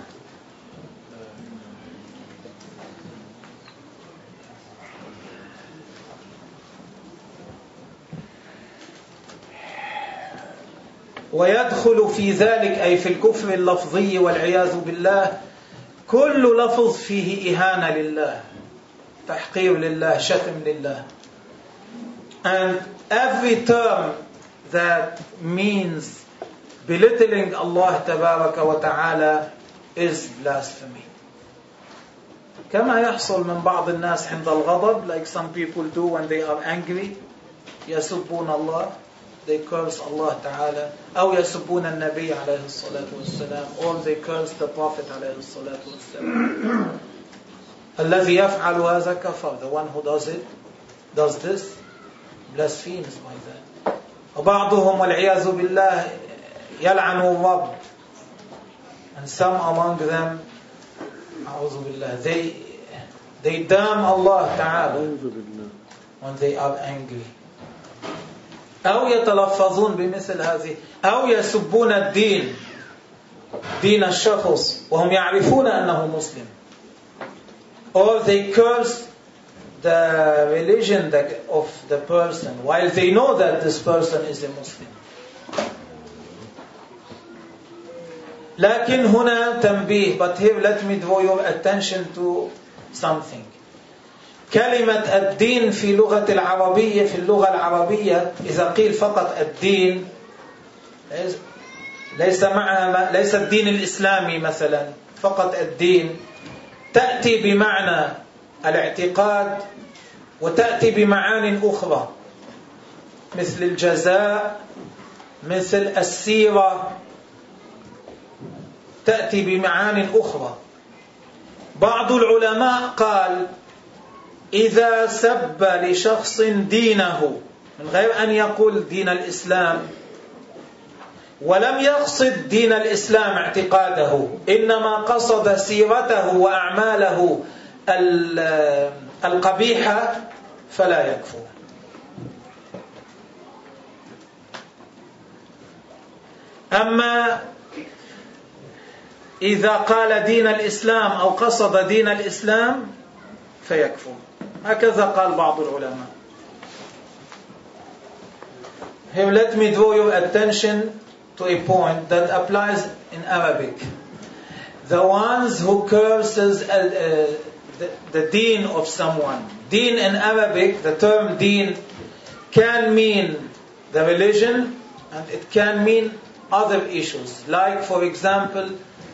Speaker 1: ويدخل في ذلك أي في الكفر اللفظي والعياذ بالله كل لفظ فيه إهانة لله، تحقير لله، شتم لله. And every term that means belittling Allah تبارك وتعالى is blasphemy. كما يحصل من بعض الناس عند الغضب, like some people do when they are angry, يسبون الله, they curse Allah Ta'ala, أو يسبون النبي عليه الصلاة والسلام, or they curse the Prophet عليه الصلاة والسلام. الذي يفعل هذا كفر, the one who does this, blasphemes by that. وبعضهم والعياذ بالله يلعن الرب, and some among them, أعوذ بالله, they damn Allah Ta'ala when they are angry. أو يتلفظون بمثل هذه, أو يسبون الدين, دين الشخص, وهم يعرفون أنه مسلم, or they curse the religion of the person while they know that this person is a Muslim. لكن هنا تنبيه, but here let me draw your attention to something. كلمة الدين في اللغة العربية, في اللغة العربية إذا قيل فقط الدين, ليس معها ليس الدين الإسلامي مثلا, فقط الدين, تأتي بمعنى الاعتقاد وتأتي بمعان أخرى مثل الجزاء, مثل السيرة, تأتي بمعان أخرى. بعض العلماء قال إذا سب لشخص دينه من غير أن يقول دين الإسلام, ولم يقصد دين الإسلام اعتقاده, إنما قصد سيرته وأعماله القبيحة, فلا يكفر. أما إذا قال دين الإسلام أو قصد دين الإسلام فيكفر. هكذا قال بعض العلماء. Here let me draw your attention to a point that applies in Arabic. The ones who curses the deen of someone. Deen in Arabic, the term deen can mean the religion and it can mean other issues. Like for example,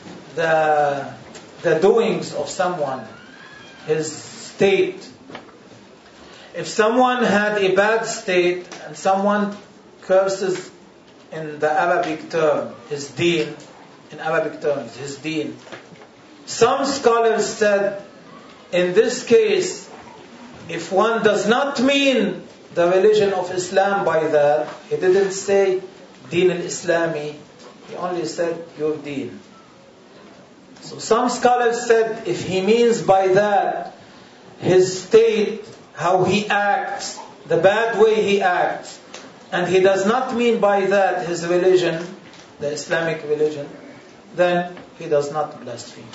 Speaker 1: the doings of someone, his state. If someone had a bad state and someone curses in the Arabic term, his deen, in Arabic terms, his deen. Some scholars said, in this case, if one does not mean the religion of Islam by that, he didn't say deen al-Islami, he only said your deen. So some scholars said, if he means by that his state, how he acts, the bad way he acts, and he does not mean by that his religion, the Islamic religion, then he does not blaspheme.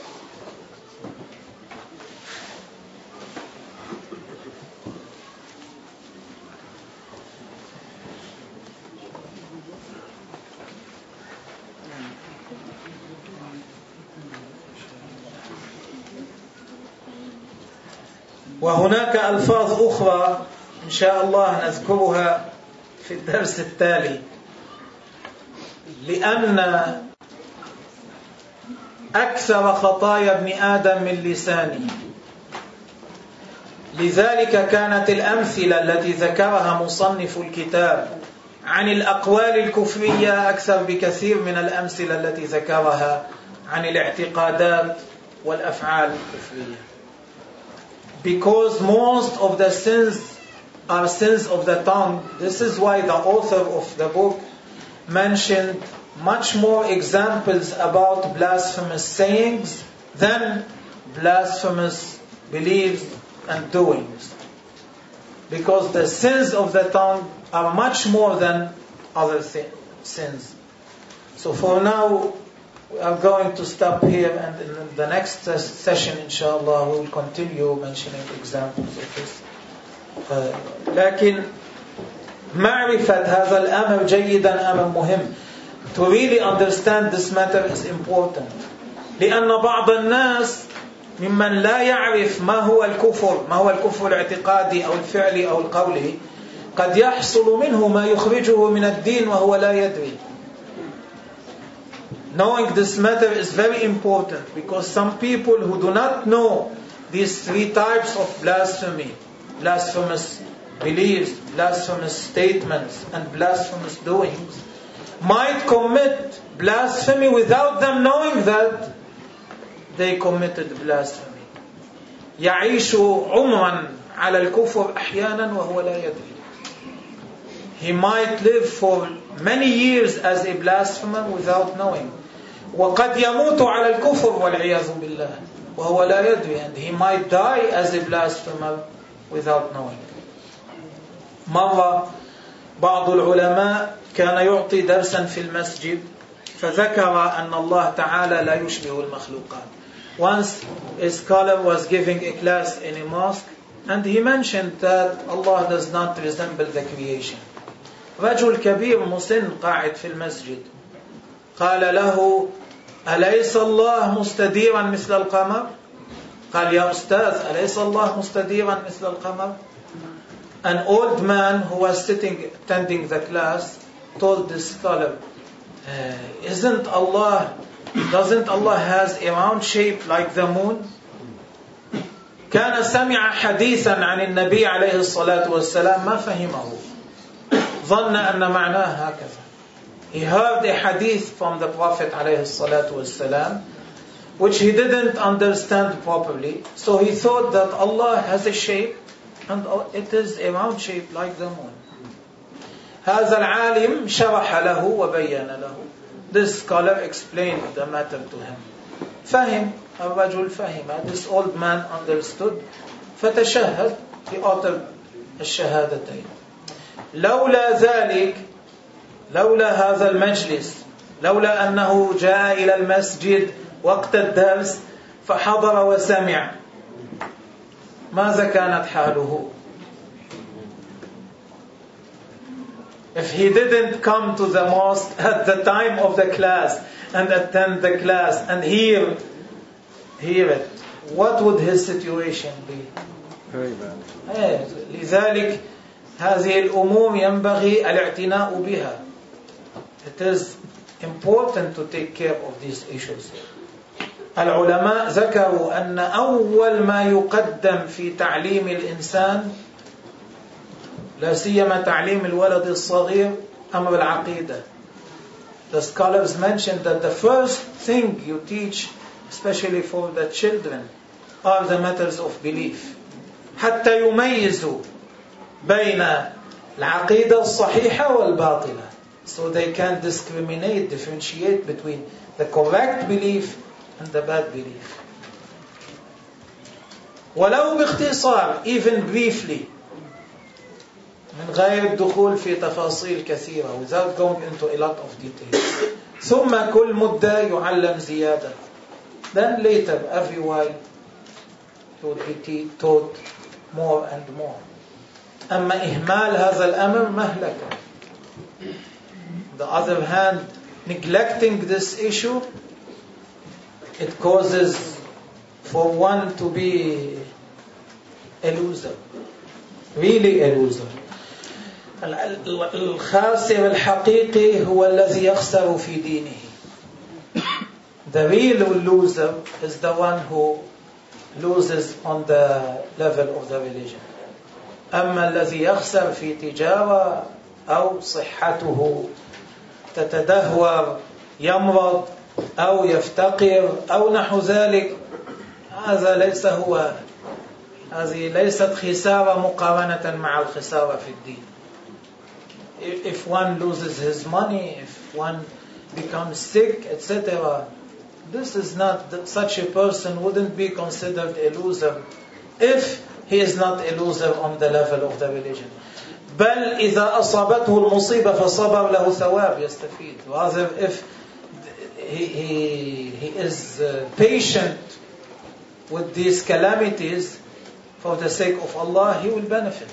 Speaker 1: وهناك ألفاظ أخرى إن شاء الله نذكرها في الدرس التالي, لأن أكثر خطايا ابن آدم من لسانه. لذلك كانت الأمثلة التي ذكرها مصنف الكتاب عن الأقوال الكفرية أكثر بكثير من الأمثلة التي ذكرها عن الاعتقادات والأفعال الكفرية. Because most of the sins are sins of the tongue, this is why the author of the book mentioned much more examples about blasphemous sayings than blasphemous beliefs and doings. Because the sins of the tongue are much more than other sins. So for now, We are going to stop here, and in the next session, inshallah, we will continue mentioning examples of this. لكن معرفة هذا الأمر جيدا أمر مهم. To really understand this matter is important. لأن بعض الناس ممن لا يعرف ما هو الكفر الاعتقادي أو الفعلي أو القولي قد يحصل منه ما يخرجه من الدين وهو لا يدري. Knowing this matter is very important because some people who do not know these three types of blasphemy, blasphemous beliefs, blasphemous statements, and blasphemous doings, might commit blasphemy without them knowing that they committed blasphemy. يعيش عمرا على الكفر أحيانا وهو لا يدري. He might live for many years as a blasphemer without knowing. وقد يموت على الكفر والعياذ بالله وهو لا يدري, and he might die as a blasphemer without knowing. مرة بعض العلماء كان يعطي درسا في المسجد فذكر أن الله تعالى لا يشبه المخلوقات. Once a scholar was giving a class in a mosque and he mentioned that Allah does not resemble the creation. رجل كبير مسن قاعد في المسجد قال له أليس الله مستديرا مثل القمر؟ قال يا أستاذ أليس الله مستديرا مثل القمر؟ An old man who was sitting attending the class told the scholar, doesn't Allah has a round shape like the moon? كان سمع حديثا عن النبي عليه الصلاة والسلام ما فهمه ظن أن معناه هكذا. He heard a hadith from the Prophet عليه الصلاة والسلام which he didn't understand properly, so he thought that Allah has a shape and it is a round shape like the moon. هذا العالم شرح له وبين له. This scholar explained the matter to him. فهم الرجل فهم. This old man understood. فتشهد. He uttered الشهادتين. لولا ذلك لولا هذا المجلس لولا أنه جاء إلى المسجد وقت الدرس فحضر وسمع ماذا كانت حاله? If he didn't come to the mosque at the time of the class and attend the class and hear it, what would his situation be?
Speaker 3: Very bad.
Speaker 1: لذلك هذه الأمور ينبغي الاعتناء بها. It is important to take care of these issues. العلماء ذكروا أن أول ما يقدم في تعليم الإنسان لا سيما تعليم الولد الصغير أمر العقيدة. The scholars mentioned that the first thing you teach, especially for the children, are the matters of belief. حتى يميزوا بين العقيدة الصحيحة والباطلة. So they can differentiate between the correct belief and the bad belief. ولو باختصار, even briefly, من غير الدخول في تفاصيل كثيرة, without going into a lot of details. ثم كل مدة يعلم زيادة. Then later, every while, he would be taught more and more. أما إهمال هذا الأمر مهلكة. On the other hand, neglecting this issue, it causes for one to be a loser, really a loser. الخاسر الحقيقي هو الذي يخسر في دينه. The real loser is the one who loses on the level of the religion. أما الذي يخسر في تجارة أو صحته تتدهور يمرض أو يفتقر أو نحو ذلك, هذا ليس هو, هذه ليست خسارة مقارنة مع الخسارة في الدين. If one loses his money, if one becomes sick, etc., this is not, such a person wouldn't be considered a loser if he is not a loser on the level of the religion. بل إذا أصابته المصيبة فصبر له ثواب يستفيد. Rather, if he is patient with these calamities for the sake of Allah, he will benefit.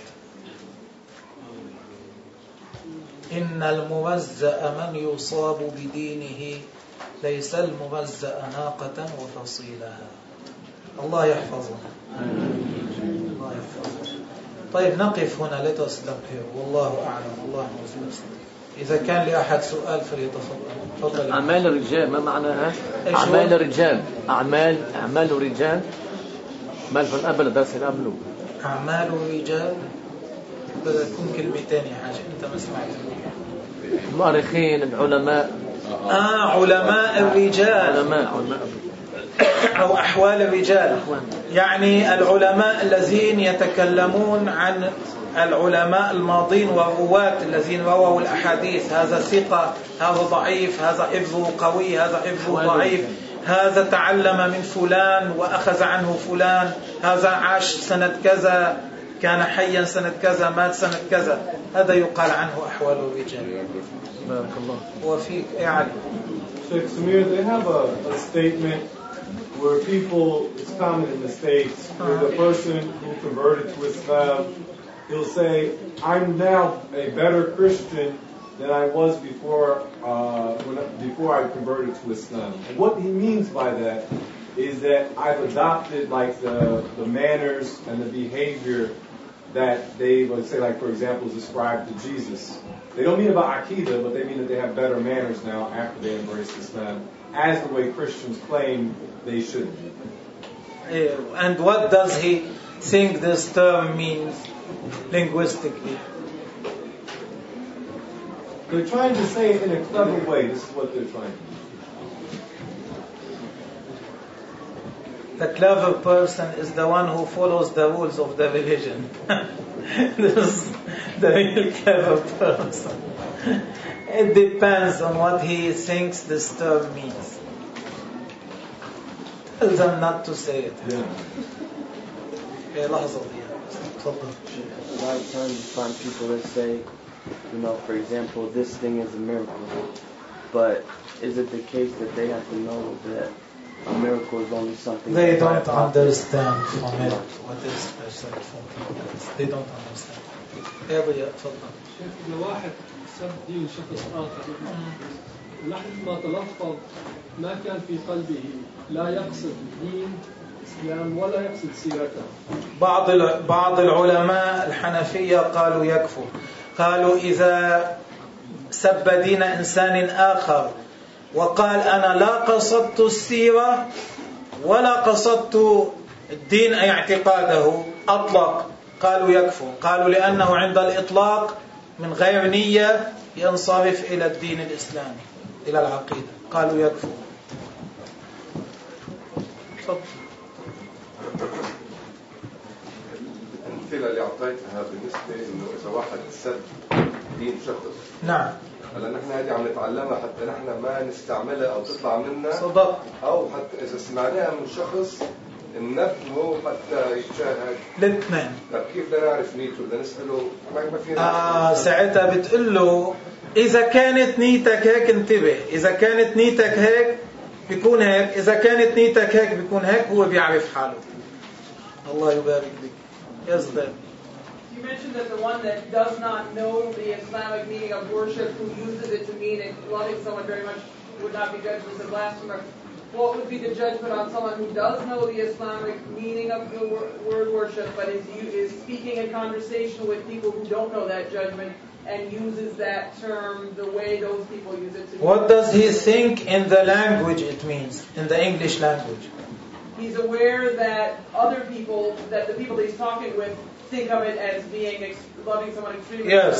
Speaker 1: إن الممزأ من يصاب بدينه ليس الممزأ ناقة وفصيلها. الله يحفظنا. الله يحفظنا. طيب نقف هنا. Let us stop here. والله أعلم. الله knows best. إذا كان لأحد سؤال فليتفضل. تفضل.
Speaker 3: أعمال الرجال ما معناها؟
Speaker 1: إيش هو؟
Speaker 3: أعمال الرجال. أعمال الرجال. ما الفرق قبل درس قبله؟
Speaker 1: أعمال الرجال بدها تكون كلمتين يا حاج. أنت ما سمعت.
Speaker 3: المؤرخين العلماء.
Speaker 1: علماء الرجال.
Speaker 3: علماء
Speaker 1: أو أحوال الرجال، يعني العلماء الذين يتكلمون عن العلماء الماضين والرواة الذين رووا الأحاديث. هذا ثقة، هذا ضعيف، هذا حفظه قوي، هذا حفظه ضعيف، هذا تعلم من فلان وأخذ عنه فلان، هذا عاش سنة كذا، كان حيا سنة كذا، مات سنة كذا. هذا يقال عنه أحوال الرجال.
Speaker 3: بارك الله.
Speaker 1: وفيك يعني
Speaker 5: Sheikh Samir, they have a statement where people, it's common in the States, where the person who converted to Islam, he'll say, I'm now a better Christian than I was before I converted to Islam. And what he means by that is that I've adopted like the manners and the behavior that they would say, like for example, is ascribed to Jesus. They don't mean about Aqidah, but they mean that they have better manners now after they embrace Islam, as the way Christians claim they should be.
Speaker 1: And what does he think this term means linguistically?
Speaker 5: They're trying to say it in a clever way. This is what they're trying to do.
Speaker 1: The clever person is the one who follows the rules of the religion. This is the real clever person. It depends on what he thinks this term means. Tell them not to say it. لحظة. تفضل.
Speaker 6: A lot of times you find people that say, for example, this thing is a miracle. But is it the case that they have to know that a miracle is only something
Speaker 1: they don't understand from it what is special from it. They don't understand. تفضل.
Speaker 7: إذا واحد سب دين شخص آخر لحد ما تلفظ ما كان في قلبه لا يقصد دين الإسلام ولا يقصد سيرته.
Speaker 1: بعض العلماء الحنفية قالوا يكفر. قالوا إذا سب دين إنسان آخر وقال أنا لا قصدت السيرة ولا قصدت الدين أي اعتقاده، أطلق، قالوا يكفر. قالوا لأنه عند الإطلاق من غير نية ينصرف إلى الدين الإسلامي، إلى العقيدة. قالوا يكفر.
Speaker 8: الأمثلة اللي أعطيتها بالنسبة إنه إذا واحد سب دين شخص.
Speaker 1: نعم.
Speaker 8: هلا نحن هذه عم نتعلمها حتى نحن ما نستعملها أو تطلع منا.
Speaker 1: صدق.
Speaker 8: أو حتى إذا سمعناها من شخص نفهمه حتى يتشاهد.
Speaker 1: الاثنين.
Speaker 8: طيب كيف بدنا نعرف نيته؟ بدنا نسأله ما فينا.
Speaker 1: ساعتها بتقول له إذا كانت نيتك هيك انتبه، إذا كانت نيتك هيك بيكون هيك، إذا كانت نيتك هيك بيكون هيك. هو بيعرف حاله. الله يبارك بك. Yes, then.
Speaker 9: You mentioned that the one that does not know the Islamic meaning of worship, who uses it to mean it, loving someone very much, would not be judged as a blasphemer. What would be the judgment on someone who does know the Islamic meaning of the word worship, but is speaking in conversation with people who don't know that judgment and uses that term the way those people use it to mean?
Speaker 1: What does he think in the language it means, in the English language?
Speaker 9: He's aware that other people, that the people he's talking with, think of it as being loving someone extremely.
Speaker 1: Yes,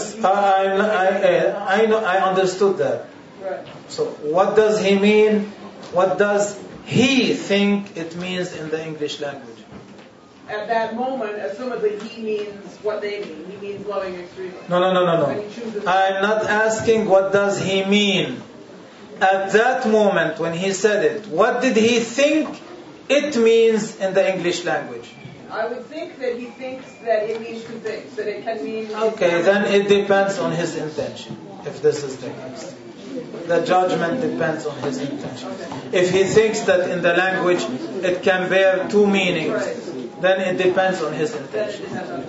Speaker 1: I know. I understood that.
Speaker 9: Right.
Speaker 1: So, what does he mean? What does he think it means in the English language?
Speaker 9: At that moment, assumedly, he means what they mean. He means loving extremely.
Speaker 1: No. I'm not asking what does he mean. At that moment, when he said it, what did he think it means in the English language?
Speaker 9: I would think that he thinks that it means two things. That it can mean...
Speaker 1: Okay, then it depends on his intention, if this is the case. The judgment depends on his intention. If he thinks that in the language it can bear two meanings, then it depends on his intention.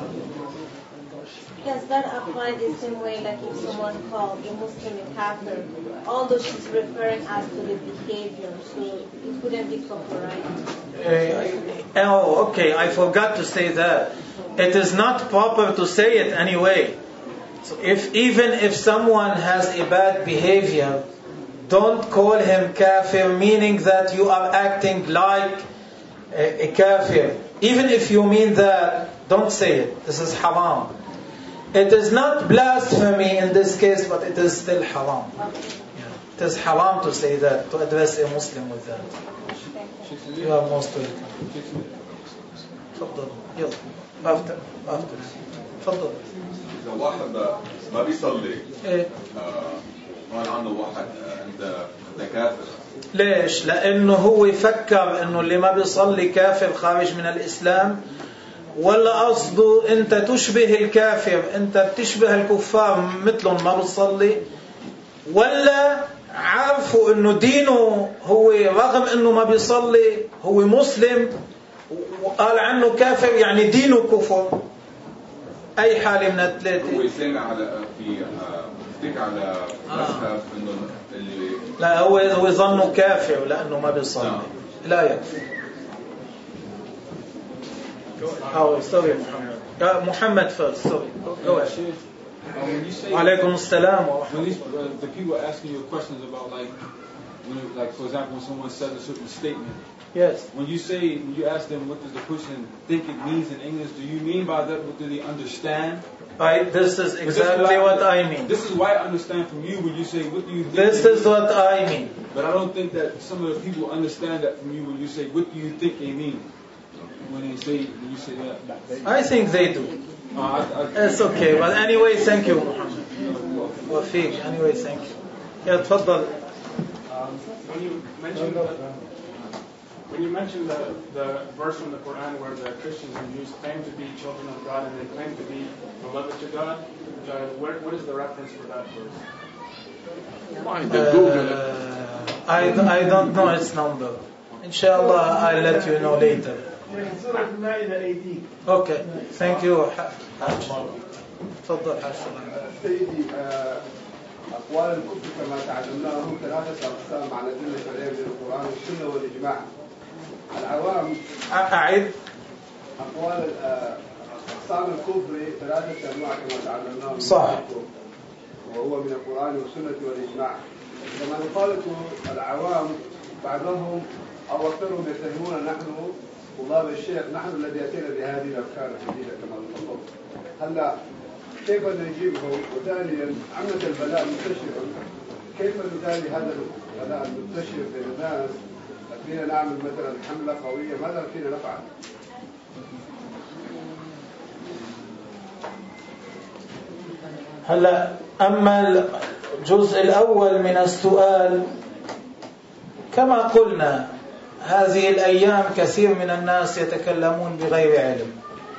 Speaker 10: Does that apply the same way like if someone called a Muslim a kafir, although she's referring us to the behavior, so it wouldn't be kufr, right?
Speaker 1: Oh, okay, I forgot to say that. It is not proper to say it anyway. So even if someone has a bad behavior, don't call him kafir, meaning that you are acting like a kafir. Even if you mean that, don't say it. This is haram. It is not blasphemy in this case, but it is still haram. Yeah. It is haram to say that, to address a Muslim with that. You are most welcome. تفضل. يلا. After. تفضل.
Speaker 8: إذا واحد ما بيصلي قال عنه واحد أنت كافر.
Speaker 1: ليش؟ لأنه هو يفكر أنه اللي ما بيصلي كافر خارج من الإسلام، ولا قصده أنت تشبه الكافر، أنت بتشبه الكفار مثلهم ما بتصلي، ولا عارفوا أنه دينه هو رغم أنه ما بيصلي هو مسلم وقال عنه كافر يعني دينه كفر. أي حالة من الثلاثة.
Speaker 8: هو يسمع على على مذهب إنه اللي
Speaker 1: لا هو ظنه كافر لأنه ما بيصلي. لا يكفي. Sorry, Muhammad first. Sorry. Go ahead. Alaikum assalam.
Speaker 11: When the people are asking you questions about like for example, when someone says a certain statement.
Speaker 1: Yes.
Speaker 11: When you ask them what does the person think it means in English, do you mean by that what do they understand?
Speaker 1: Right. This is exactly what I mean.
Speaker 11: This is why I understand from you when you say what do you think.
Speaker 1: This is what I mean.
Speaker 11: But I don't think that some of the people understand that from you when you say what do you think they mean. When you say that.
Speaker 1: I think they do. It's okay. But anyway, thank you, Muhammad. Wafiq. Anyway, thank you. Yeah, تفضل.
Speaker 12: When you mentioned the verse from the Quran where the Christians and Jews claim to be children of God and they claim to be beloved to God, what is the reference for that verse?
Speaker 1: I don't know its number. Inshallah, I'll let you know later. Okay, thank you. تفضل حاج.
Speaker 13: سيدي أقوال الكفر كما تعلمناه ثلاثة أقسام على دين الكلام من القرآن والسنة والإجماع. العوام
Speaker 1: أعد
Speaker 13: أقوال أقسام الكفر ثلاثة أنواع كما تعلمناه.
Speaker 1: صح.
Speaker 13: وهو من القرآن والسنة والإجماع. كما يخالف العوام بعضهم أو أكثرهم يتهمون نحن طلاب الشيخ نحن الذي أتينا بهذه الأفكار الجديدة كما تفضلت. هلا كيف نجيبهم؟ وثانيا عمة البلاء منتشر، كيف نداري هذا البلاء المنتشر بين الناس؟ فينا نعمل مثلا حملة قوية، ماذا فينا نفعل؟
Speaker 1: هلا أما الجزء الأول من السؤال كما قلنا هذه الأيام كثير من الناس يتكلمون بغير علم.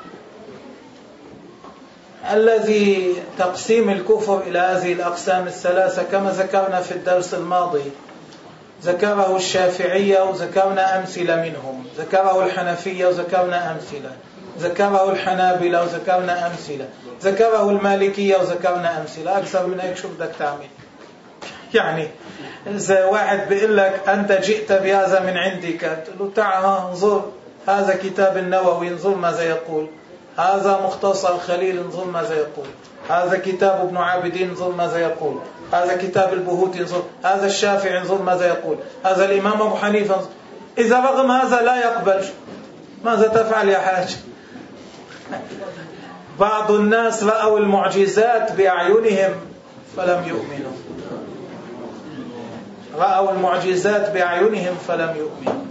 Speaker 1: الذي تقسيم الكفر إلى هذه الأقسام الثلاثة كما ذكرنا في الدرس الماضي ذكره الشافعية وذكرنا أمثلة منهم، ذكره الحنفية وذكرنا أمثلة، ذكره الحنابلة وذكرنا أمثلة، ذكره المالكية وذكرنا أمثلة. أكثر من هيك شو بدك تعمل؟ يعني إذا واحد بيقول لك أنت جئت بهذا من عندك، تقول له تعال انظر هذا كتاب النووي انظر ماذا يقول، هذا مختصر خليل انظر ماذا يقول، هذا كتاب ابن عابدين انظر ماذا يقول، هذا كتاب البهوتي انظر، هذا الشافعي انظر ماذا يقول، هذا الإمام أبو حنيفة انظر. إذا رغم هذا لا يقبل ماذا تفعل يا حاج؟ بعض الناس رأوا المعجزات بأعينهم فلم يؤمنوا، رأوا المعجزات بأعينهم فلم يؤمنوا.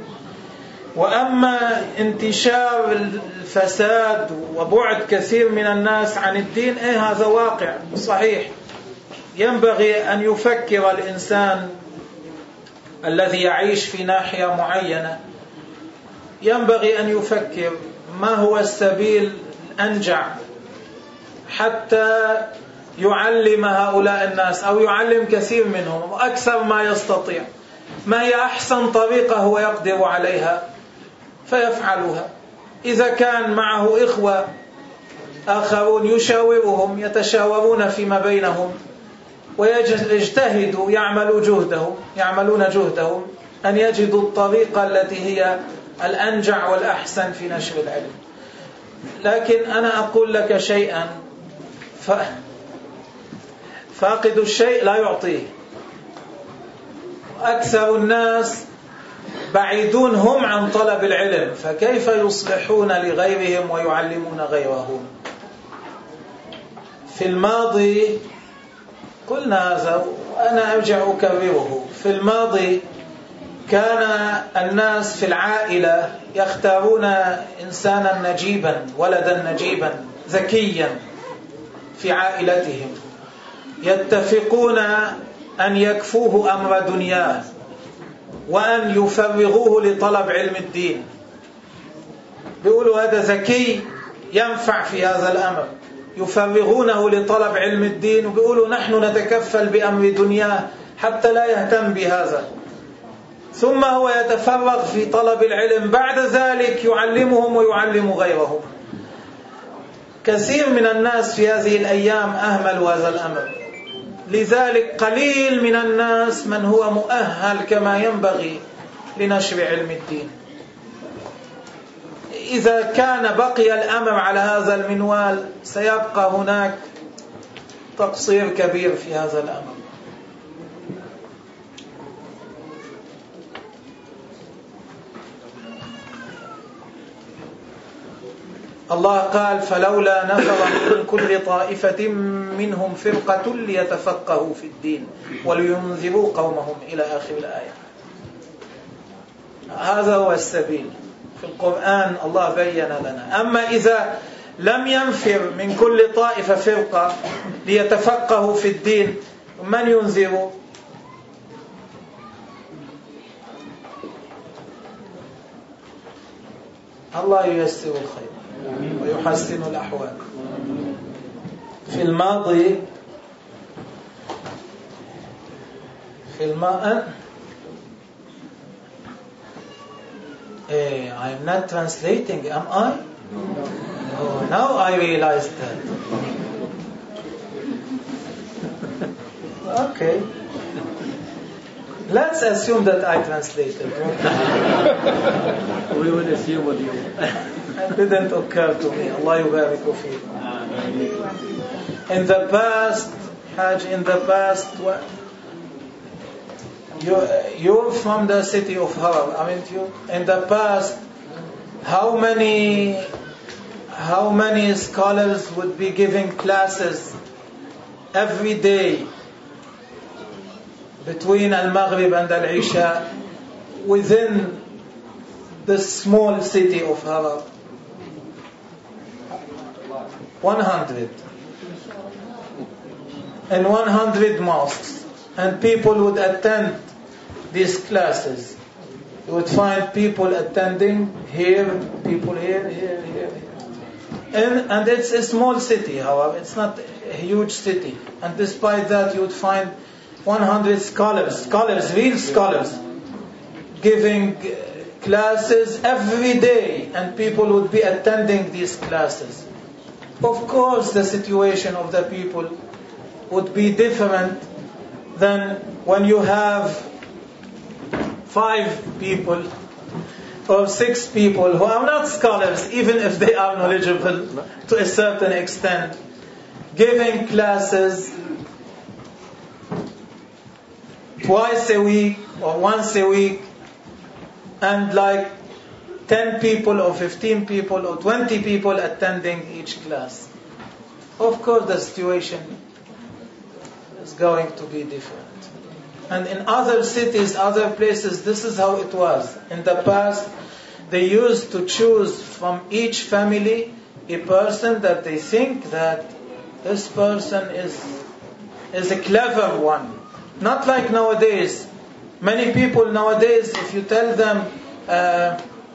Speaker 1: وأما انتشار الفساد وبعد كثير من الناس عن الدين هذا واقع صحيح. ينبغي أن يفكر الإنسان الذي يعيش في ناحية معينة، ينبغي أن يفكر ما هو السبيل الأنجع حتى يعلم هؤلاء الناس أو يعلم كثير منهم وأكثر ما يستطيع، ما هي أحسن طريقة هو يقدر عليها فيفعلها. إذا كان معه إخوة آخرون يشاورهم، يتشاورون فيما بينهم ويجتهدوا، يعملون جهدهم أن يجدوا الطريقة التي هي الأنجع والأحسن في نشر العلم. لكن أنا أقول لك شيئا، فاقد الشيء لا يعطيه. أكثر الناس بعيدون هم عن طلب العلم، فكيف يصلحون لغيرهم ويعلمون غيرهم؟ في الماضي قلنا هذا وأنا أرجع أكرره. في الماضي كان الناس في العائلة يختارون إنسانا نجيبا، ولدا نجيبا ذكيا في عائلتهم، يتفقون أن يكفوه أمر دنياه وأن يفرغوه لطلب علم الدين. بيقولوا هذا ذكي ينفع في هذا الأمر، يفرغونه لطلب علم الدين، وبيقولوا نحن نتكفل بأمر دنياه حتى لا يهتم بهذا. ثم هو يتفرغ في طلب العلم، بعد ذلك يعلمهم ويعلم غيرهم. كثير من الناس في هذه الأيام أهملوا هذا الأمر، لذلك قليل من الناس من هو مؤهل كما ينبغي لنشر علم الدين. إذا كان بقي الأمر على هذا المنوال سيبقى هناك تقصير كبير في هذا الأمر. الله قال فلولا نفر من كل طائفة منهم فرقة ليتفقهوا في الدين ولينذروا قومهم إلى آخر الآية. هذا هو السبيل في القرآن، الله بين لنا. أما إذا لم ينفر من كل طائفة فرقة ليتفقهوا في الدين، من ينذروا؟ الله ييسر الخير ويحسن الأحوال. في الماضي I'm not translating, am I? Oh, now I realized that. Okay. Let's assume that I translated.
Speaker 3: We will assume with you.
Speaker 1: It didn't occur to me. Allah yubarik fiik. In the past, Hajj, you're from the city of Harar, aren't you? In the past, how many scholars would be giving classes every day between Al-Maghrib and Al-Isha within the small city of Harar? 100. And 100 mosques. And people would attend these classes. You would find people attending here, people here. And it's a small city, however. It's not a huge city. And despite that, you would find 100 scholars, real scholars, giving classes every day. And people would be attending these classes. Of course, the situation of the people would be different than when you have 5 people or 6 people who are not scholars, even if they are knowledgeable to a certain extent, giving classes twice a week or once a week, and like 10 people or 15 people or 20 people attending each class. Of course, the situation is going to be different. And in other cities, other places, this is how it was. In the past, they used to choose from each family a person that they think that this person is a clever one. Not like nowadays. Many people nowadays, if you tell them,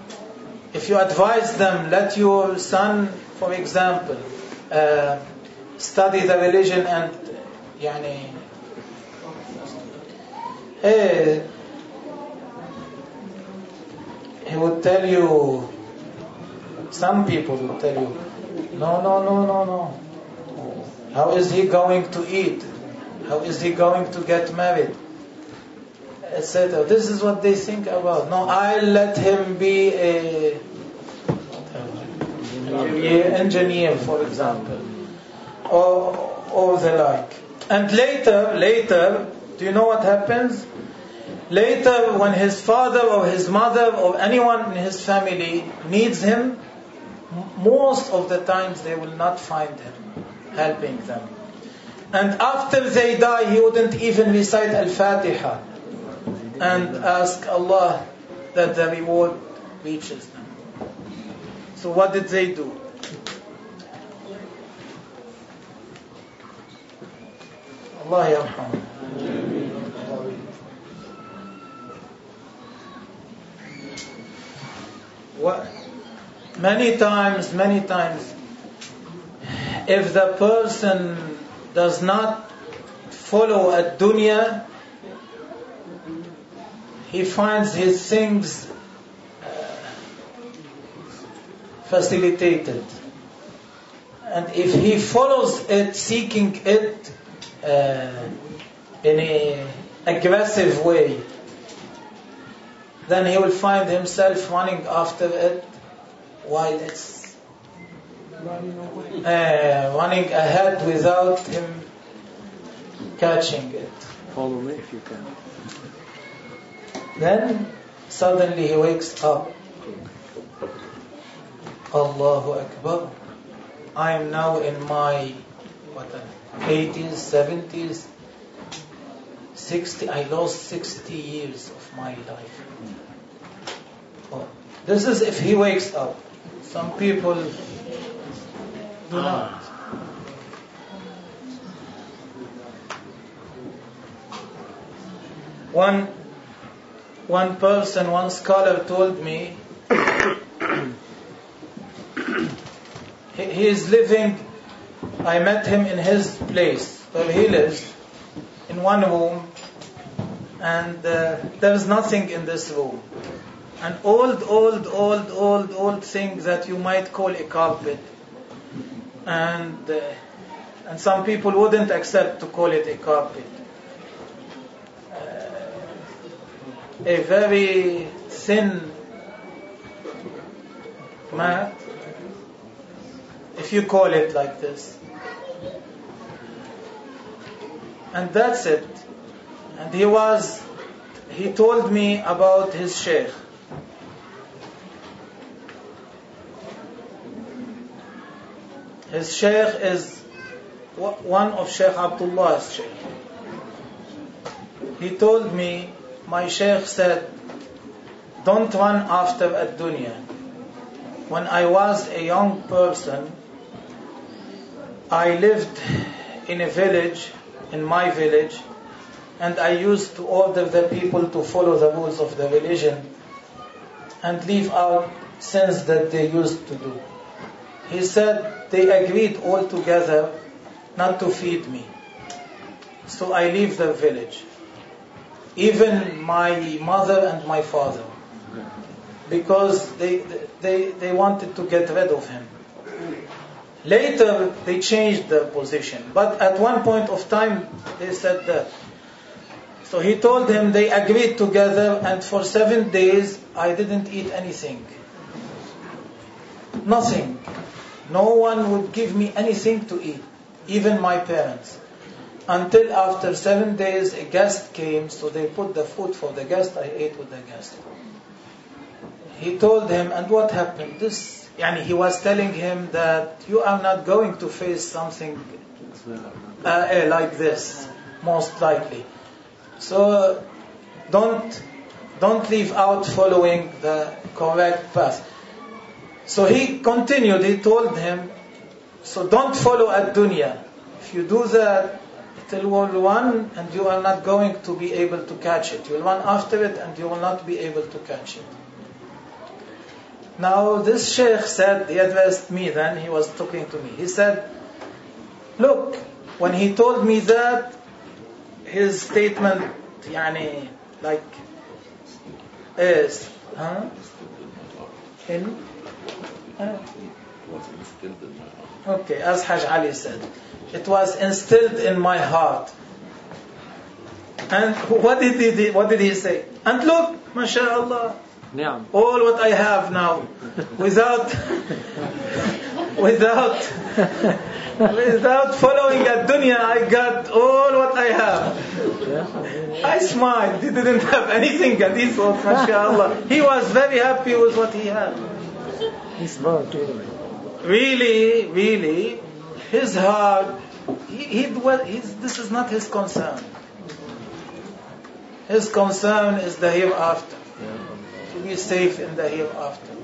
Speaker 1: if you advise them, let your son, for example, study the religion and he would tell you, some people would tell you, no. How is he going to eat? How is he going to get married? Etc. This is what they think about. No, I'll let him be a engineer, for example, or the like. And later, do you know what happens? Later, when his father or his mother or anyone in his family needs him, most of the times they will not find him helping them. And after they die, he wouldn't even recite Al-Fatiha and ask Allah that the reward reaches them. So what did they do? Allah yarham. Many times, if the person does not follow ad-dunya, he finds his things facilitated. And if he follows it, seeking it in an aggressive way, then he will find himself running after it while it's running ahead without him catching it.
Speaker 3: Follow me if you can.
Speaker 1: Then suddenly he wakes up. Allahu Akbar. I am now in my 80s, 70s, 60. I lost 60 years of my life. Oh, this is if he wakes up. Some people do not. One person, one scholar told me he is living, I met him in his place where he lives, in one room, and there is nothing in this room. An old thing that you might call a carpet. And some people wouldn't accept to call it a carpet. A very thin mat, if you call it like this. And that's it. And he told me about his sheikh. His sheikh is one of Sheikh Abdullah's sheikh. He told me, my sheikh said, don't run after ad-dunya. When I was a young person, I lived in a village, in my village, and I used to order the people to follow the rules of the religion and leave out sins that they used to do. He said they agreed all together not to feed me. So I leave the village. Even my mother and my father. Because they wanted to get rid of him. Later they changed their position. But at one point of time they said that. So he told him they agreed together, and for 7 days I didn't eat anything. Nothing. No one would give me anything to eat, even my parents. Until after 7 days a guest came, so they put the food for the guest, I ate with the guest. He told him, and what happened? He was telling him that you are not going to face something like this, most likely. So don't leave out following the correct path. So he continued, he told him, so don't follow ad-dunya. If you do that, it will run and you are not going to be able to catch it. You will run after it and you will not be able to catch it. Now this sheikh said, he addressed me then, he was talking to me. He said, Look, when he told me that, his statement, يعني, like, is, huh? In? Okay, as Haj Ali said, it was instilled in my heart. And what did he say? And look, mashallah, all what I have now, without following at dunya, I got all what I have. I smiled. He didn't have anything, and he thought, mashallah, he was very happy with what he had.
Speaker 3: He's smart.
Speaker 1: Really, his heart, this is not his concern. His concern is the hereafter. To be safe in the hereafter.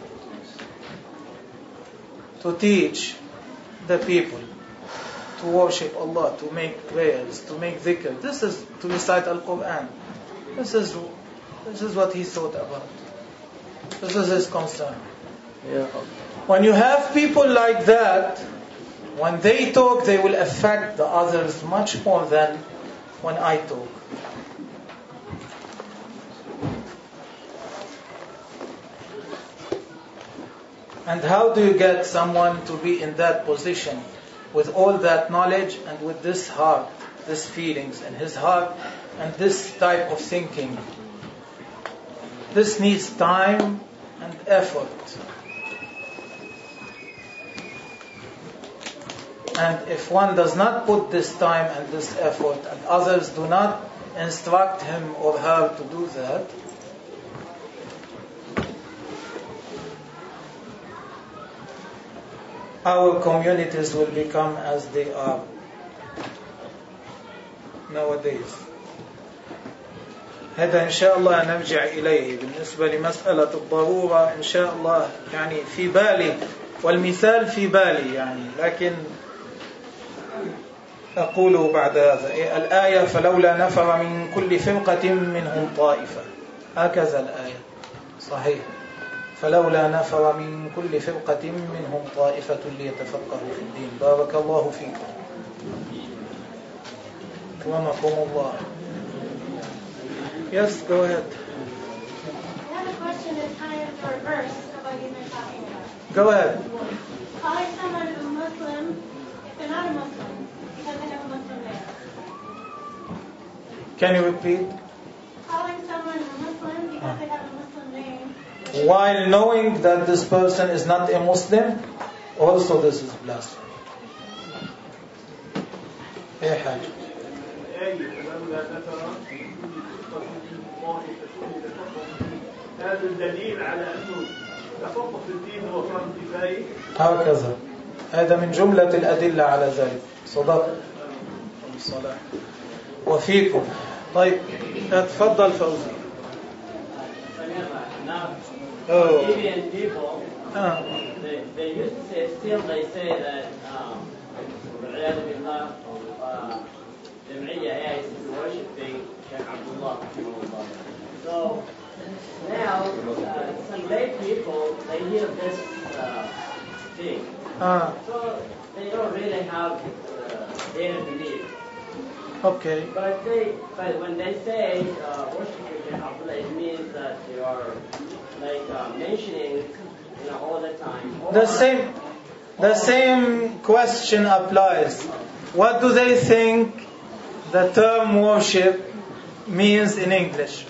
Speaker 1: To teach the people to worship Allah, to make prayers, to make dhikr. This is to recite Al-Quran. This is what he thought about. This is his concern. When you have people like that, when they talk, they will affect the others much more than when I talk. And how do you get someone to be in that position with all that knowledge and with this heart, these feelings in his heart and this type of thinking? This needs time and effort. And if one does not put this time and this effort, and others do not instruct him or her to do that, our communities will become as they are nowadays. هذا إن شاء الله نرجع إليه. بالنسبة لمسألة الضرورة إن شاء الله يعني في بالي، والمثال في بالي يعني، لكن أقول بعد هذا الآية فلولا نفر من كل فرقة منهم طائفة، هكذا الآية صحيح. فلولا نفر من كل فرقة منهم طائفة ليتفقهوا في الدين. بارك الله فيكم. أكرمكم الله. Yes, go ahead.
Speaker 14: I have a question that's kind of the reverse of what you've been talking about.
Speaker 1: Go ahead.
Speaker 14: Calling someone a Muslim if they're not a Muslim because they have a Muslim name.
Speaker 1: Can you repeat?
Speaker 14: Calling someone a Muslim because they have a Muslim name.
Speaker 1: While knowing that this person is not a Muslim, also this is blasphemy. ايه حاجة؟
Speaker 15: هذا الدليل على أنه تفقه في الدين هو فرض كفاية.
Speaker 1: هكذا، هذا من جملة الأدلة على ذلك. صدق الصلاة وفيكم. طيب تفضل فوزي.
Speaker 16: Libyan people, they used to say, still they say that جمعية is worshipping Sheikh Abdullah. So now some lay people, they hear this thing. So they don't really have their belief.
Speaker 1: Okay.
Speaker 16: But when they say worshipping Sheikh Abdullah, it means that they are like mentioning, all the time. The same question applies. What do they think the term worship means in English?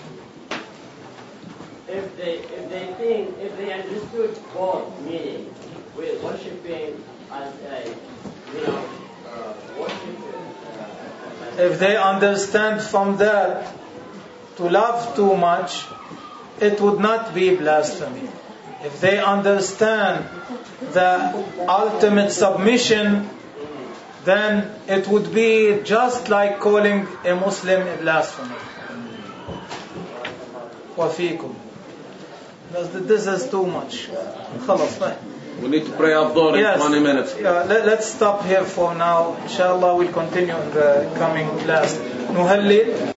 Speaker 16: If they understood both meaning, with worshipping as a, worship.
Speaker 1: If they understand from that to love too much, it would not be blasphemy. If they understand the ultimate submission, then it would be just like calling a Muslim a blasphemer. وفيكم. This is too much. خلاص.
Speaker 17: We need to pray Abdul in 20 minutes.
Speaker 1: Yeah, let's stop here for now. Inshallah we'll continue in the coming class. نهلل